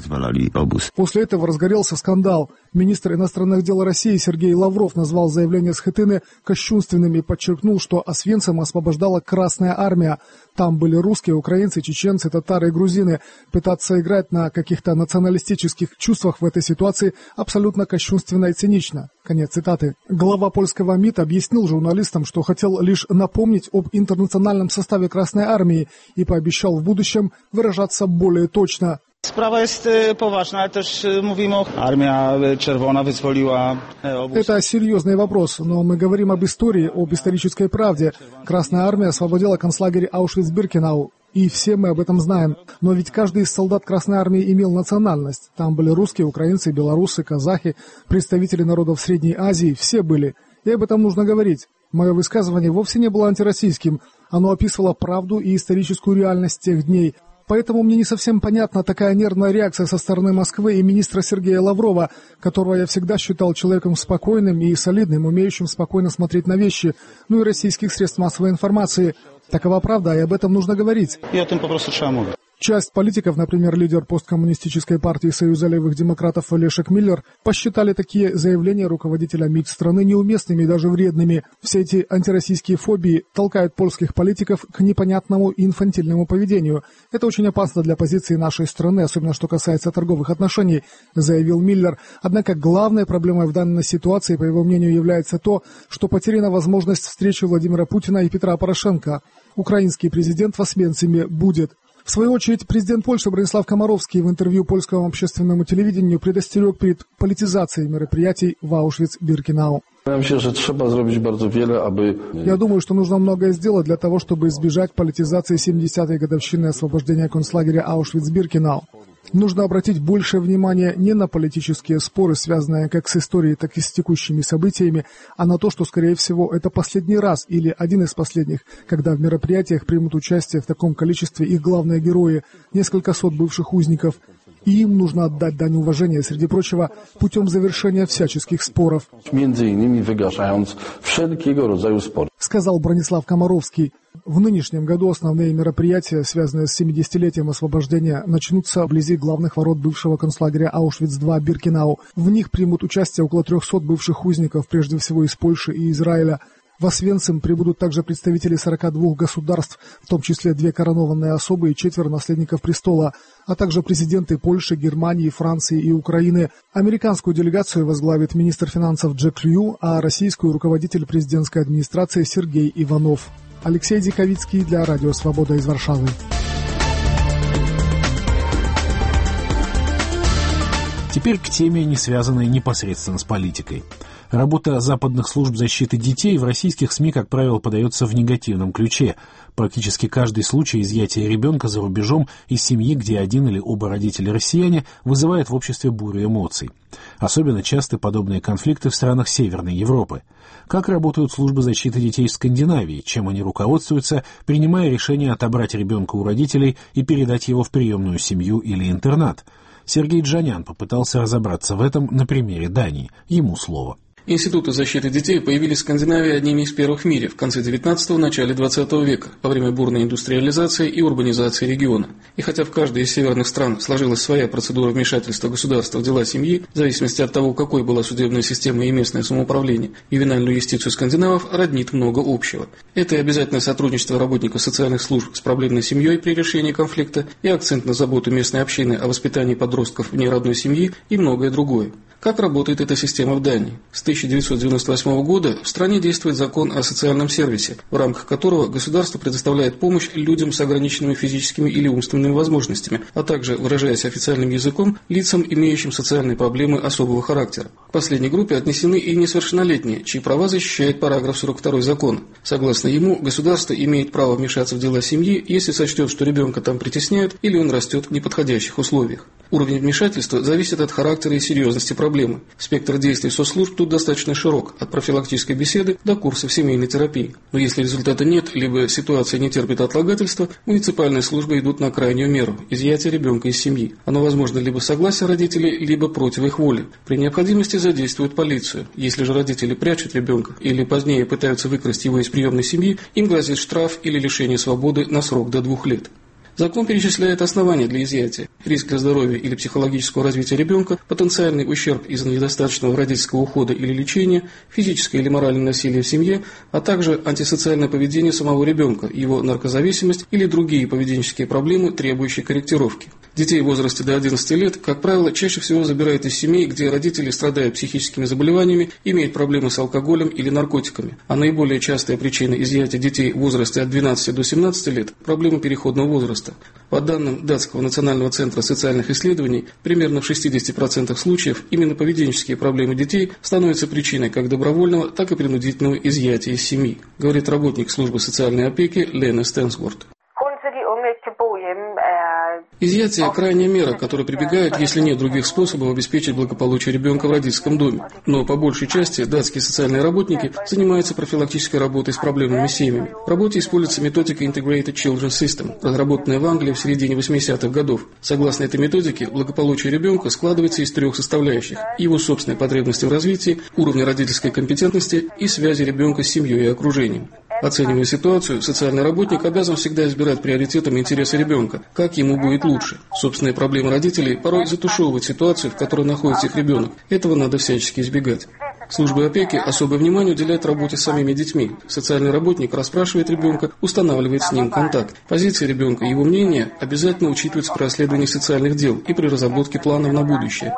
После этого разгорелся скандал. Министр иностранных дел России Сергей Лавров назвал заявление Схетыны кощунственным и подчеркнул, что Освенцим освобождала Красная Армия. Там были русские, украинцы, чеченцы, татары и грузины. Пытаться играть на каких-то националистических чувствах в этой ситуации абсолютно кощунственно и цинично. Конец цитаты. Глава польского МИД объяснил журналистам, что хотел лишь напомнить об интернациональном составе Красной Армии и пообещал в будущем выражаться более точно. Sprawa jest poważna, ale też mówimy o Armia Czerwona wyzwoliła obóz. Это серьезный вопрос, но мы говорим об истории, об исторической правде. Красная Армия освободила концлагерь Аушвиц-Биркенау. И все мы об этом знаем. Но ведь каждый из солдат Красной Армии имел национальность. Там были русские, украинцы, белорусы, казахи, представители народов Средней Азии. Все были. И об этом нужно говорить. Мое высказывание вовсе не было антироссийским. Оно описывало правду и историческую реальность тех дней. Поэтому мне не совсем понятна такая нервная реакция со стороны Москвы и министра Сергея Лаврова, которого я всегда считал человеком спокойным и солидным, умеющим спокойно смотреть на вещи, ну и российских средств массовой информации. Такова правда, и об этом нужно говорить. И о том попросту trzeba mówić. Часть политиков, например, лидер посткоммунистической партии Союза левых демократов Лешек Миллер, посчитали такие заявления руководителя МИД страны неуместными и даже вредными. Все эти антироссийские фобии толкают польских политиков к непонятному и инфантильному поведению. Это очень опасно для позиции нашей страны, особенно что касается торговых отношений, заявил Миллер. Однако главной проблемой в данной ситуации, по его мнению, является то, что потеряна возможность встречи Владимира Путина и Петра Порошенко. Украинский президент в Освенциме будет. В свою очередь, президент Польши Бронислав Комаровский в интервью польскому общественному телевидению предостерег перед политизацией мероприятий в Аушвиц-Биркенау. Я думаю, что нужно многое сделать для того, чтобы избежать политизации семидесятой годовщины освобождения концлагеря Аушвиц-Биркенау. Нужно обратить большее внимание не на политические споры, связанные как с историей, так и с текущими событиями, а на то, что, скорее всего, это последний раз или один из последних, когда в мероприятиях примут участие в таком количестве их главные герои, несколько сот бывших узников. И им нужно отдать дань уважения, среди прочего, путем завершения всяческих споров. Сказал Бронислав Комаровский. В нынешнем году основные мероприятия, связанные с семидесятилетием освобождения, начнутся вблизи главных ворот бывшего концлагеря Аушвиц-два Биркенау. В них примут участие около трехсот бывших узников, прежде всего из Польши и Израиля. В Освенцим прибудут также представители сорока двух государств, в том числе две коронованные особы и четверо наследников престола, а также президенты Польши, Германии, Франции и Украины. Американскую делегацию возглавит министр финансов Джек Лью, а российскую руководитель президентской администрации Сергей Иванов. Алексей Диковицкий для Радио Свобода из Варшавы. Теперь к теме, не связанной непосредственно с политикой. Работа западных служб защиты детей в российских СМИ, как правило, подается в негативном ключе. Практически каждый случай изъятия ребенка за рубежом из семьи, где один или оба родителя россияне, вызывает в обществе бурю эмоций. Особенно часто подобные конфликты в странах Северной Европы. Как работают службы защиты детей в Скандинавии, чем они руководствуются, принимая решение отобрать ребенка у родителей и передать его в приемную семью или интернат? Сергей Джанян попытался разобраться в этом на примере Дании. Ему слово. Институты защиты детей появились в Скандинавии одними из первых в мире в конце девятнадцатого – начале двадцатого века, во время бурной индустриализации и урбанизации региона. И хотя в каждой из северных стран сложилась своя процедура вмешательства государства в дела семьи, в зависимости от того, какой была судебная система и местное самоуправление, ювенальную юстицию скандинавов роднит много общего. Это и обязательное сотрудничество работников социальных служб с проблемной семьей при решении конфликта, и акцент на заботу местной общины о воспитании подростков вне родной семьи, и многое другое. Как работает эта система в Дании? С тысяча девятьсот девяносто восьмого года в стране действует закон о социальном сервисе, в рамках которого государство предоставляет помощь людям с ограниченными физическими или умственными возможностями, а также, выражаясь официальным языком, лицам, имеющим социальные проблемы особого характера. К последней группе отнесены и несовершеннолетние, чьи права защищает параграф сорок второй закона. Согласно ему, государство имеет право вмешаться в дела семьи, если сочтет, что ребенка там притесняют или он растет в неподходящих условиях. Уровень вмешательства зависит от характера и серьезности проблемы. Спектр действий соцслужб тут достаточно широк, от профилактической беседы до курсов семейной терапии. Но если результата нет, либо ситуация не терпит отлагательства, муниципальные службы идут на крайнюю меру – изъятие ребенка из семьи. Оно возможно либо согласие родителей, либо против их воли. При необходимости задействуют полицию. Если же родители прячут ребенка или позднее пытаются выкрасть его из приемной семьи, им грозит штраф или лишение свободы на срок до двух лет. Закон перечисляет основания для изъятия: риск для здоровья или психологического развития ребенка, потенциальный ущерб из-за недостаточного родительского ухода или лечения, физическое или моральное насилие в семье, а также антисоциальное поведение самого ребенка, его наркозависимость или другие поведенческие проблемы, требующие корректировки. Детей в возрасте до одиннадцати лет, как правило, чаще всего забирают из семей, где родители страдают психическими заболеваниями, имеют проблемы с алкоголем или наркотиками. А наиболее частая причина изъятия детей в возрасте от двенадцати до семнадцати лет – проблемы переходного возраста. По данным Датского национального центра социальных исследований, примерно в шестидесяти процентах случаев именно поведенческие проблемы детей становятся причиной как добровольного, так и принудительного изъятия из семьи, говорит работник службы социальной опеки Лена Стенсворт. Изъятие – крайняя мера, к которой прибегают, если нет других способов обеспечить благополучие ребенка в родительском доме. Но по большей части датские социальные работники занимаются профилактической работой с проблемными семьями. В работе используется методика Integrated Children System, разработанная в Англии в середине восьмидесятых годов. Согласно этой методике, благополучие ребенка складывается из трех составляющих – его собственной потребности в развитии, уровня родительской компетентности и связи ребенка с семьей и окружением. Оценивая ситуацию, социальный работник обязан всегда избирать приоритетом интересы ребенка, как ему будет лучше. Собственные проблемы родителей порой затушевывают ситуацию, в которой находится их ребенок. Этого надо всячески избегать. Служба опеки особое внимание уделяет работе с самими детьми. Социальный работник расспрашивает ребенка, устанавливает с ним контакт. Позиция ребенка и его мнение обязательно учитываются при расследовании социальных дел и при разработке планов на будущее,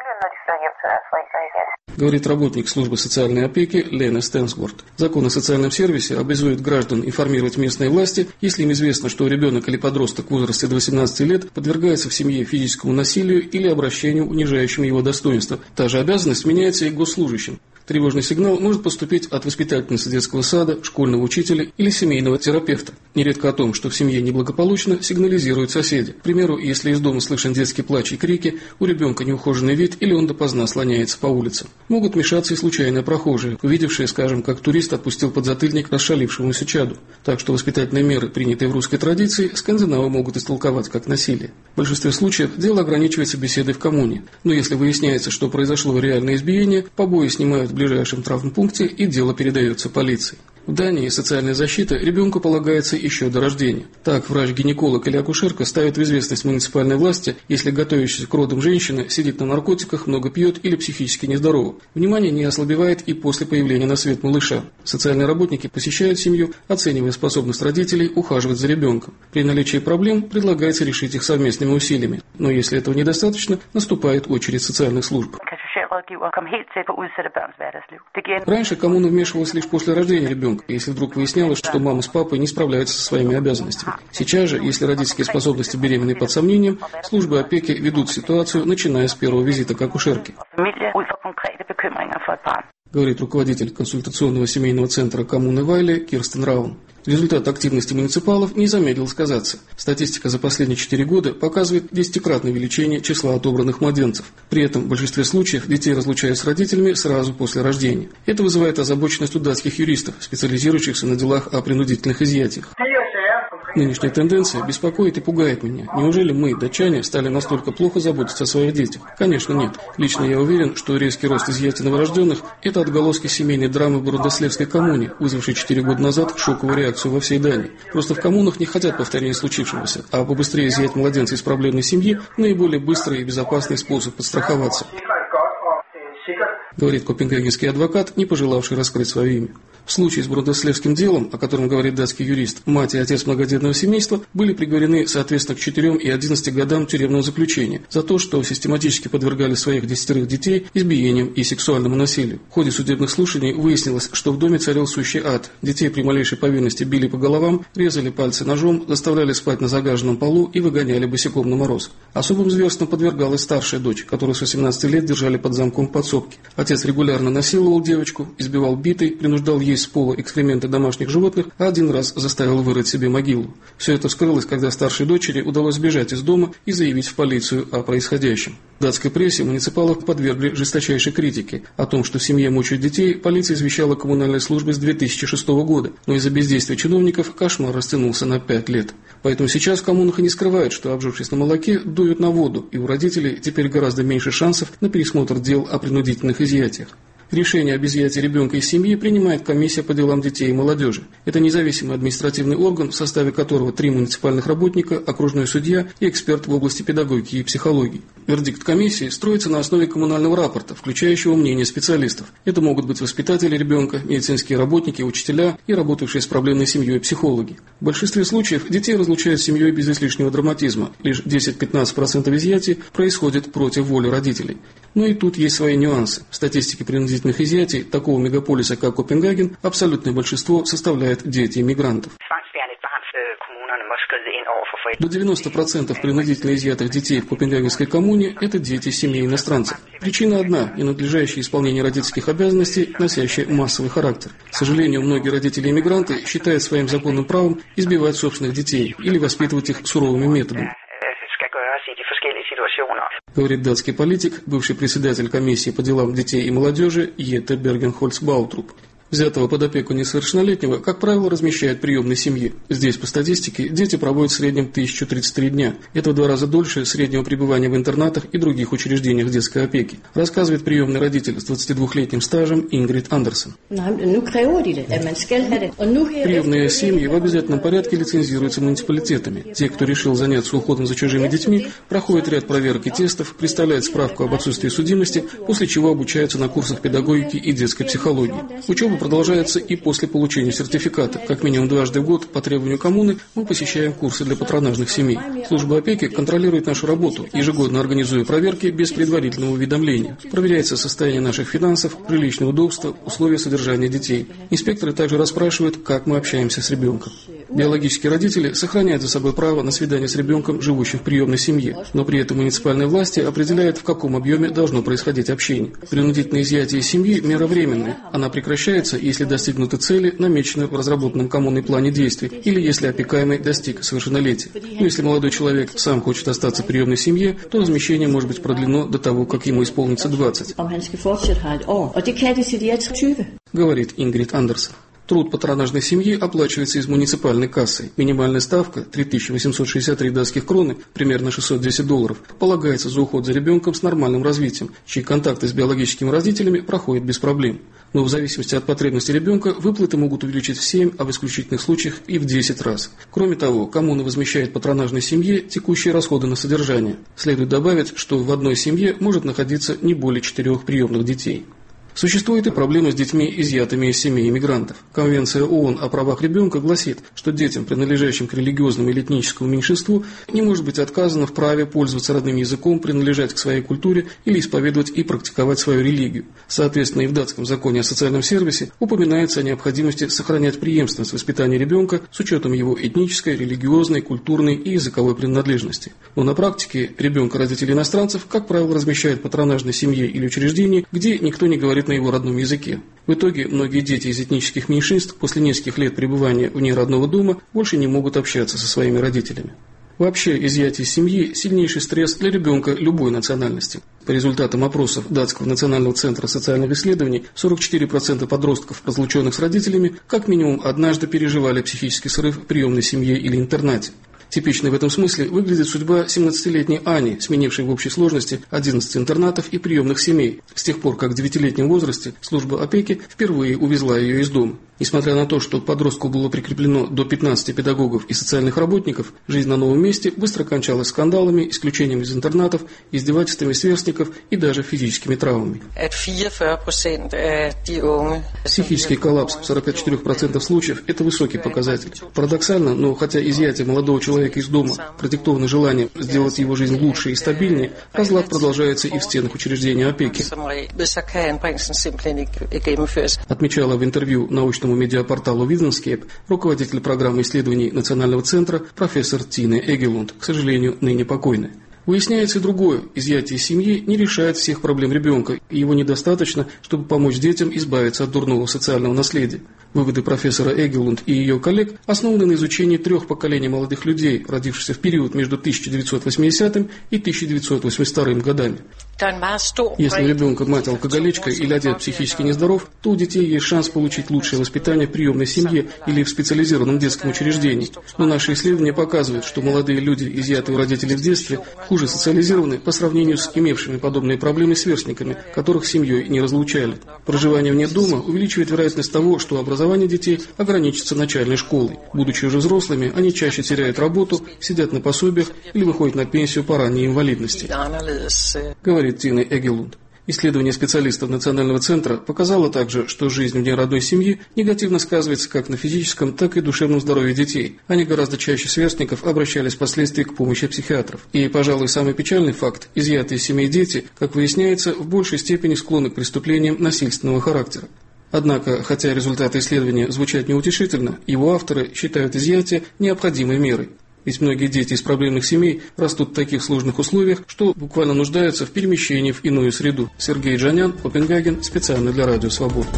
говорит работник службы социальной опеки Лена Стенсворт. Закон о социальном сервисе обязует граждан информировать местные власти, если им известно, что ребенок или подросток в возрасте до восемнадцати лет подвергается в семье физическому насилию или обращению, унижающему его достоинство. Та же обязанность меняется и госслужащим. Тревожный сигнал может поступить от воспитательницы детского сада, школьного учителя или семейного терапевта. Нередко о том, что в семье неблагополучно, сигнализируют соседи. К примеру, если из дома слышен детский плач и крики, у ребенка неухоженный вид или он допоздна слоняется по улицам. Могут мешаться и случайные прохожие, увидевшие, скажем, как турист отпустил подзатыльник расшалившемуся чаду. Так что воспитательные меры, принятые в русской традиции, скандинавы могут истолковать как насилие. В большинстве случаев дело ограничивается беседой в коммуне. Но если выясняется, что произошло реальное избиение, побои снимают в ближайшем травмпункте и дело передается полиции. В Дании социальная защита ребенку полагается еще до рождения. Так, врач-гинеколог или акушерка ставят в известность муниципальной власти, если готовящаяся к родам женщина сидит на наркотиках, много пьет или психически нездорова. Внимание не ослабевает и после появления на свет малыша. Социальные работники посещают семью, оценивая способность родителей ухаживать за ребенком. При наличии проблем предлагается решить их совместными усилиями. Но если этого недостаточно, наступает очередь социальных служб. Раньше коммуна вмешивалась лишь после рождения ребенка, если вдруг выяснялось, что мама с папой не справляются со своими обязанностями. Сейчас же, если родительские способности беременной под сомнением, службы опеки ведут ситуацию, начиная с первого визита к акушерке, говорит руководитель консультационного семейного центра коммуны Вайле Кирстен Раун. Результат активности муниципалов не замедлил сказаться. Статистика за последние четыре года показывает десятикратное увеличение числа отобранных младенцев. При этом в большинстве случаев детей разлучают с родителями сразу после рождения. Это вызывает озабоченность у датских юристов, специализирующихся на делах о принудительных изъятиях. Нынешняя тенденция беспокоит и пугает меня. Неужели мы, датчане, стали настолько плохо заботиться о своих детях? Конечно, нет. Лично я уверен, что резкий рост изъятий новорожденных – это отголоски семейной драмы в Бурундеслевской коммуне, вызвавшей четыре года назад шоковую реакцию во всей Дании. Просто в коммунах не хотят повторения случившегося, а побыстрее изъять младенца из проблемной семьи – наиболее быстрый и безопасный способ подстраховаться, говорит копенгагенский адвокат, не пожелавший раскрыть свое имя. В случае с Бурундеслевским делом, о котором говорит датский юрист, мать и отец многодетного семейства были приговорены соответственно к четырем и одиннадцати годам тюремного заключения за то, что систематически подвергали своих десятерых детей избиениям и сексуальному насилию. В ходе судебных слушаний выяснилось, что в доме царил сущий ад. Детей при малейшей повинности били по головам, резали пальцы ножом, заставляли спать на загаженном полу и выгоняли босиком на мороз. Особым зверством подвергалась старшая дочь, которую с восемнадцати лет держали под замком в подсобке. Отец регулярно насиловал девочку, избивал битой, принуждал есть с пола экскременты домашних животных, а один раз заставил вырыть себе могилу. Все это вскрылось, когда старшей дочери удалось сбежать из дома и заявить в полицию о происходящем. В датской прессе муниципалов подвергли жесточайшей критике. О том, что в семье мучают детей, полиция извещала коммунальной службе с две тысячи шестого года, но из-за бездействия чиновников кошмар растянулся на пять лет. Поэтому сейчас в коммунах и не скрывают, что, обжившись на молоке, дуют на воду, и у родителей теперь гораздо меньше шансов на пересмотр дел о принудительных изъятиях. Решение об изъятии ребенка из семьи принимает комиссия по делам детей и молодежи. Это независимый административный орган, в составе которого три муниципальных работника, окружной судья и эксперт в области педагогики и психологии. Вердикт комиссии строится на основе коммунального рапорта, включающего мнение специалистов. Это могут быть воспитатели ребенка, медицинские работники, учителя и работавшие с проблемной семьей психологи. В большинстве случаев детей разлучают с семьей без излишнего драматизма. Лишь десять-пятнадцать процентов изъятий происходит против воли родителей. Но и тут есть свои нюансы. В статистике принудительных изъятий такого мегаполиса, как Копенгаген, абсолютное большинство составляют дети иммигрантов. До девяноста процентов принудительно изъятых детей в Копенгагенской коммуне – это дети семей иностранцев. Причина одна – ненадлежащее исполнение родительских обязанностей, носящее массовый характер. К сожалению, многие родители-иммигранты считают своим законным правом избивать собственных детей или воспитывать их суровыми методами. Говорит датский политик, бывший председатель комиссии по делам детей и молодежи Йетте Бергенхольц-Баутруп. Взятого под опеку несовершеннолетнего, как правило, размещают в приемной семье. Здесь, по статистике, дети проводят в среднем тысячу тридцать три дня. Это в два раза дольше среднего пребывания в интернатах и других учреждениях детской опеки, рассказывает приемный родитель с двадцатидвухлетним стажем Ингрид Андерсон. Приемные семьи в обязательном порядке лицензируются муниципалитетами. Те, кто решил заняться уходом за чужими детьми, проходят ряд проверок и тестов, представляют справку об отсутствии судимости, после чего обучаются на курсах педагогики и детской психологии. Учеба продолжается и после получения сертификата. Как минимум дважды в год по требованию коммуны мы посещаем курсы для патронажных семей. Служба опеки контролирует нашу работу, ежегодно организуя проверки без предварительного уведомления. Проверяется состояние наших финансов, жилищное удобство, условия содержания детей. Инспекторы также расспрашивают, как мы общаемся с ребенком. Биологические родители сохраняют за собой право на свидание с ребенком, живущим в приемной семье, но при этом муниципальные власти определяют, в каком объеме должно происходить общение. Принудительное изъятие из семьи – мера временная. Она прекращается, если достигнуты цели, намеченные в разработанном коммунной плане действий, или если опекаемый достиг совершеннолетия. Но если молодой человек сам хочет остаться в приемной семье, то размещение может быть продлено до того, как ему исполнится двадцать. Говорит Ингрид Андерсон. Труд патронажной семьи оплачивается из муниципальной кассы. Минимальная ставка – три тысячи восемьсот шестьдесят три датских кроны, примерно шестьсот десять долларов, полагается за уход за ребенком с нормальным развитием, чьи контакты с биологическими родителями проходят без проблем. Но в зависимости от потребностей ребенка выплаты могут увеличить в семь, а в исключительных случаях и в десять раз. Кроме того, коммуна возмещает патронажной семье текущие расходы на содержание. Следует добавить, что в одной семье может находиться не более четырех приемных детей. Существует и проблема с детьми, изъятыми из семей иммигрантов. Конвенция ООН о правах ребенка гласит, что детям, принадлежащим к религиозному или этническому меньшинству, не может быть отказано в праве пользоваться родным языком, принадлежать к своей культуре или исповедовать и практиковать свою религию. Соответственно, и в датском законе о социальном сервисе упоминается о необходимости сохранять преемственность воспитания ребенка с учетом его этнической, религиозной, культурной и языковой принадлежности. Но на практике ребенка родителей иностранцев, как правило, размещают в патронажной семье или учреждении, где никто не говорит на его родном языке. В итоге многие дети из этнических меньшинств после нескольких лет пребывания вне родного дома больше не могут общаться со своими родителями. Вообще, изъятие из семьи – сильнейший стресс для ребенка любой национальности. По результатам опросов Датского национального центра социальных исследований, сорок четыре процента подростков, разлученных с родителями, как минимум однажды переживали психический срыв в приемной семье или интернате. Типичной в этом смысле выглядит судьба семнадцатилетней Ани, сменившей в общей сложности одиннадцать интернатов и приемных семей, с тех пор, как в девятилетнем возрасте служба опеки впервые увезла ее из дома. Несмотря на то, что к подростку было прикреплено до пятнадцати педагогов и социальных работников, жизнь на новом месте быстро кончалась скандалами, исключением из интернатов, издевательствами сверстников и даже физическими травмами. Психический коллапс в сорока четырёх процентах случаев – это высокий показатель. Парадоксально, но хотя изъятие молодого человека из дома продиктовано желанием сделать его жизнь лучше и стабильнее, разлад продолжается и в стенах учреждения опеки. Отмечала в интервью научному медиапорталу Виденскейп руководитель программы исследований Национального центра профессор Тине Эгелунд, к сожалению, ныне покойная. Выясняется и другое. Изъятие семьи не решает всех проблем ребенка, и его недостаточно, чтобы помочь детям избавиться от дурного социального наследия. Выводы профессора Эгелунд и ее коллег основаны на изучении трех поколений молодых людей, родившихся в период между тысяча девятьсот восьмидесятым и тысяча девятьсот восемьдесят вторым годами. Если у ребенка мать алкоголичка или отец психически нездоров, то у детей есть шанс получить лучшее воспитание в приемной семье или в специализированном детском учреждении. Но наши исследования показывают, что молодые люди, изъятые у родителей в детстве, хуже социализированы по сравнению с имевшими подобные проблемы сверстниками, которых с семьей не разлучали. Проживание вне дома увеличивает вероятность того, что образование детей ограничится начальной школой. Будучи уже взрослыми, они чаще теряют работу, сидят на пособиях или выходят на пенсию по ранней инвалидности, говорит Тина Эгелунд. Исследование специалистов Национального центра показало также, что жизнь вне родной семьи негативно сказывается как на физическом, так и душевном здоровье детей. Они гораздо чаще сверстников обращались впоследствии к помощи психиатров. И, пожалуй, самый печальный факт – изъятые из семей дети, как выясняется, в большей степени склонны к преступлениям насильственного характера. Однако, хотя результаты исследования звучат неутешительно, его авторы считают изъятие необходимой мерой. Ведь многие дети из проблемных семей растут в таких сложных условиях, что буквально нуждаются в перемещении в иную среду. Сергей Джанян, Копенгаген, специально для Радио Свобода.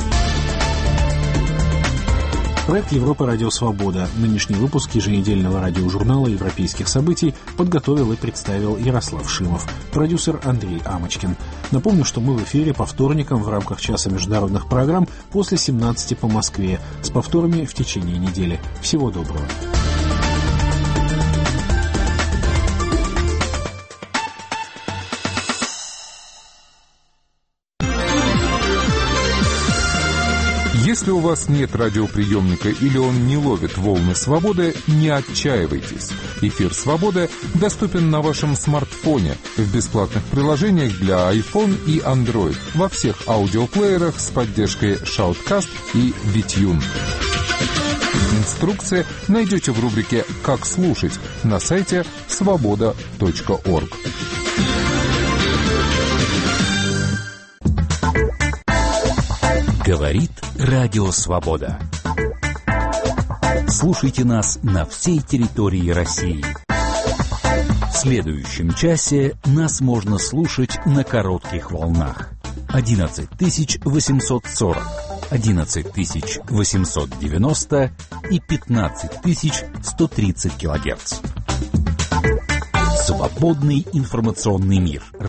Проект Европа Радио Свобода. Нынешний выпуск еженедельного радиожурнала европейских событий подготовил и представил Ярослав Шимов, продюсер Андрей Амочкин. Напомню, что мы в эфире по вторникам в рамках часа международных программ после семнадцати по Москве, с повторами в течение недели. Всего доброго. Если у вас нет радиоприемника или он не ловит волны свободы, не отчаивайтесь. Эфир «Свобода» доступен на вашем смартфоне в бесплатных приложениях для iPhone и Android во всех аудиоплеерах с поддержкой Shoutcast и Витюн. Инструкции найдете в рубрике «Как слушать» на сайте свобода точка орг. Говорит Радио Свобода. Слушайте нас на всей территории России. В следующем часе нас можно слушать на коротких волнах. одиннадцать тысяч восемьсот сорок, одиннадцать тысяч восемьсот девяносто и пятнадцать тысяч сто тридцать килогерц. Свободный информационный мир.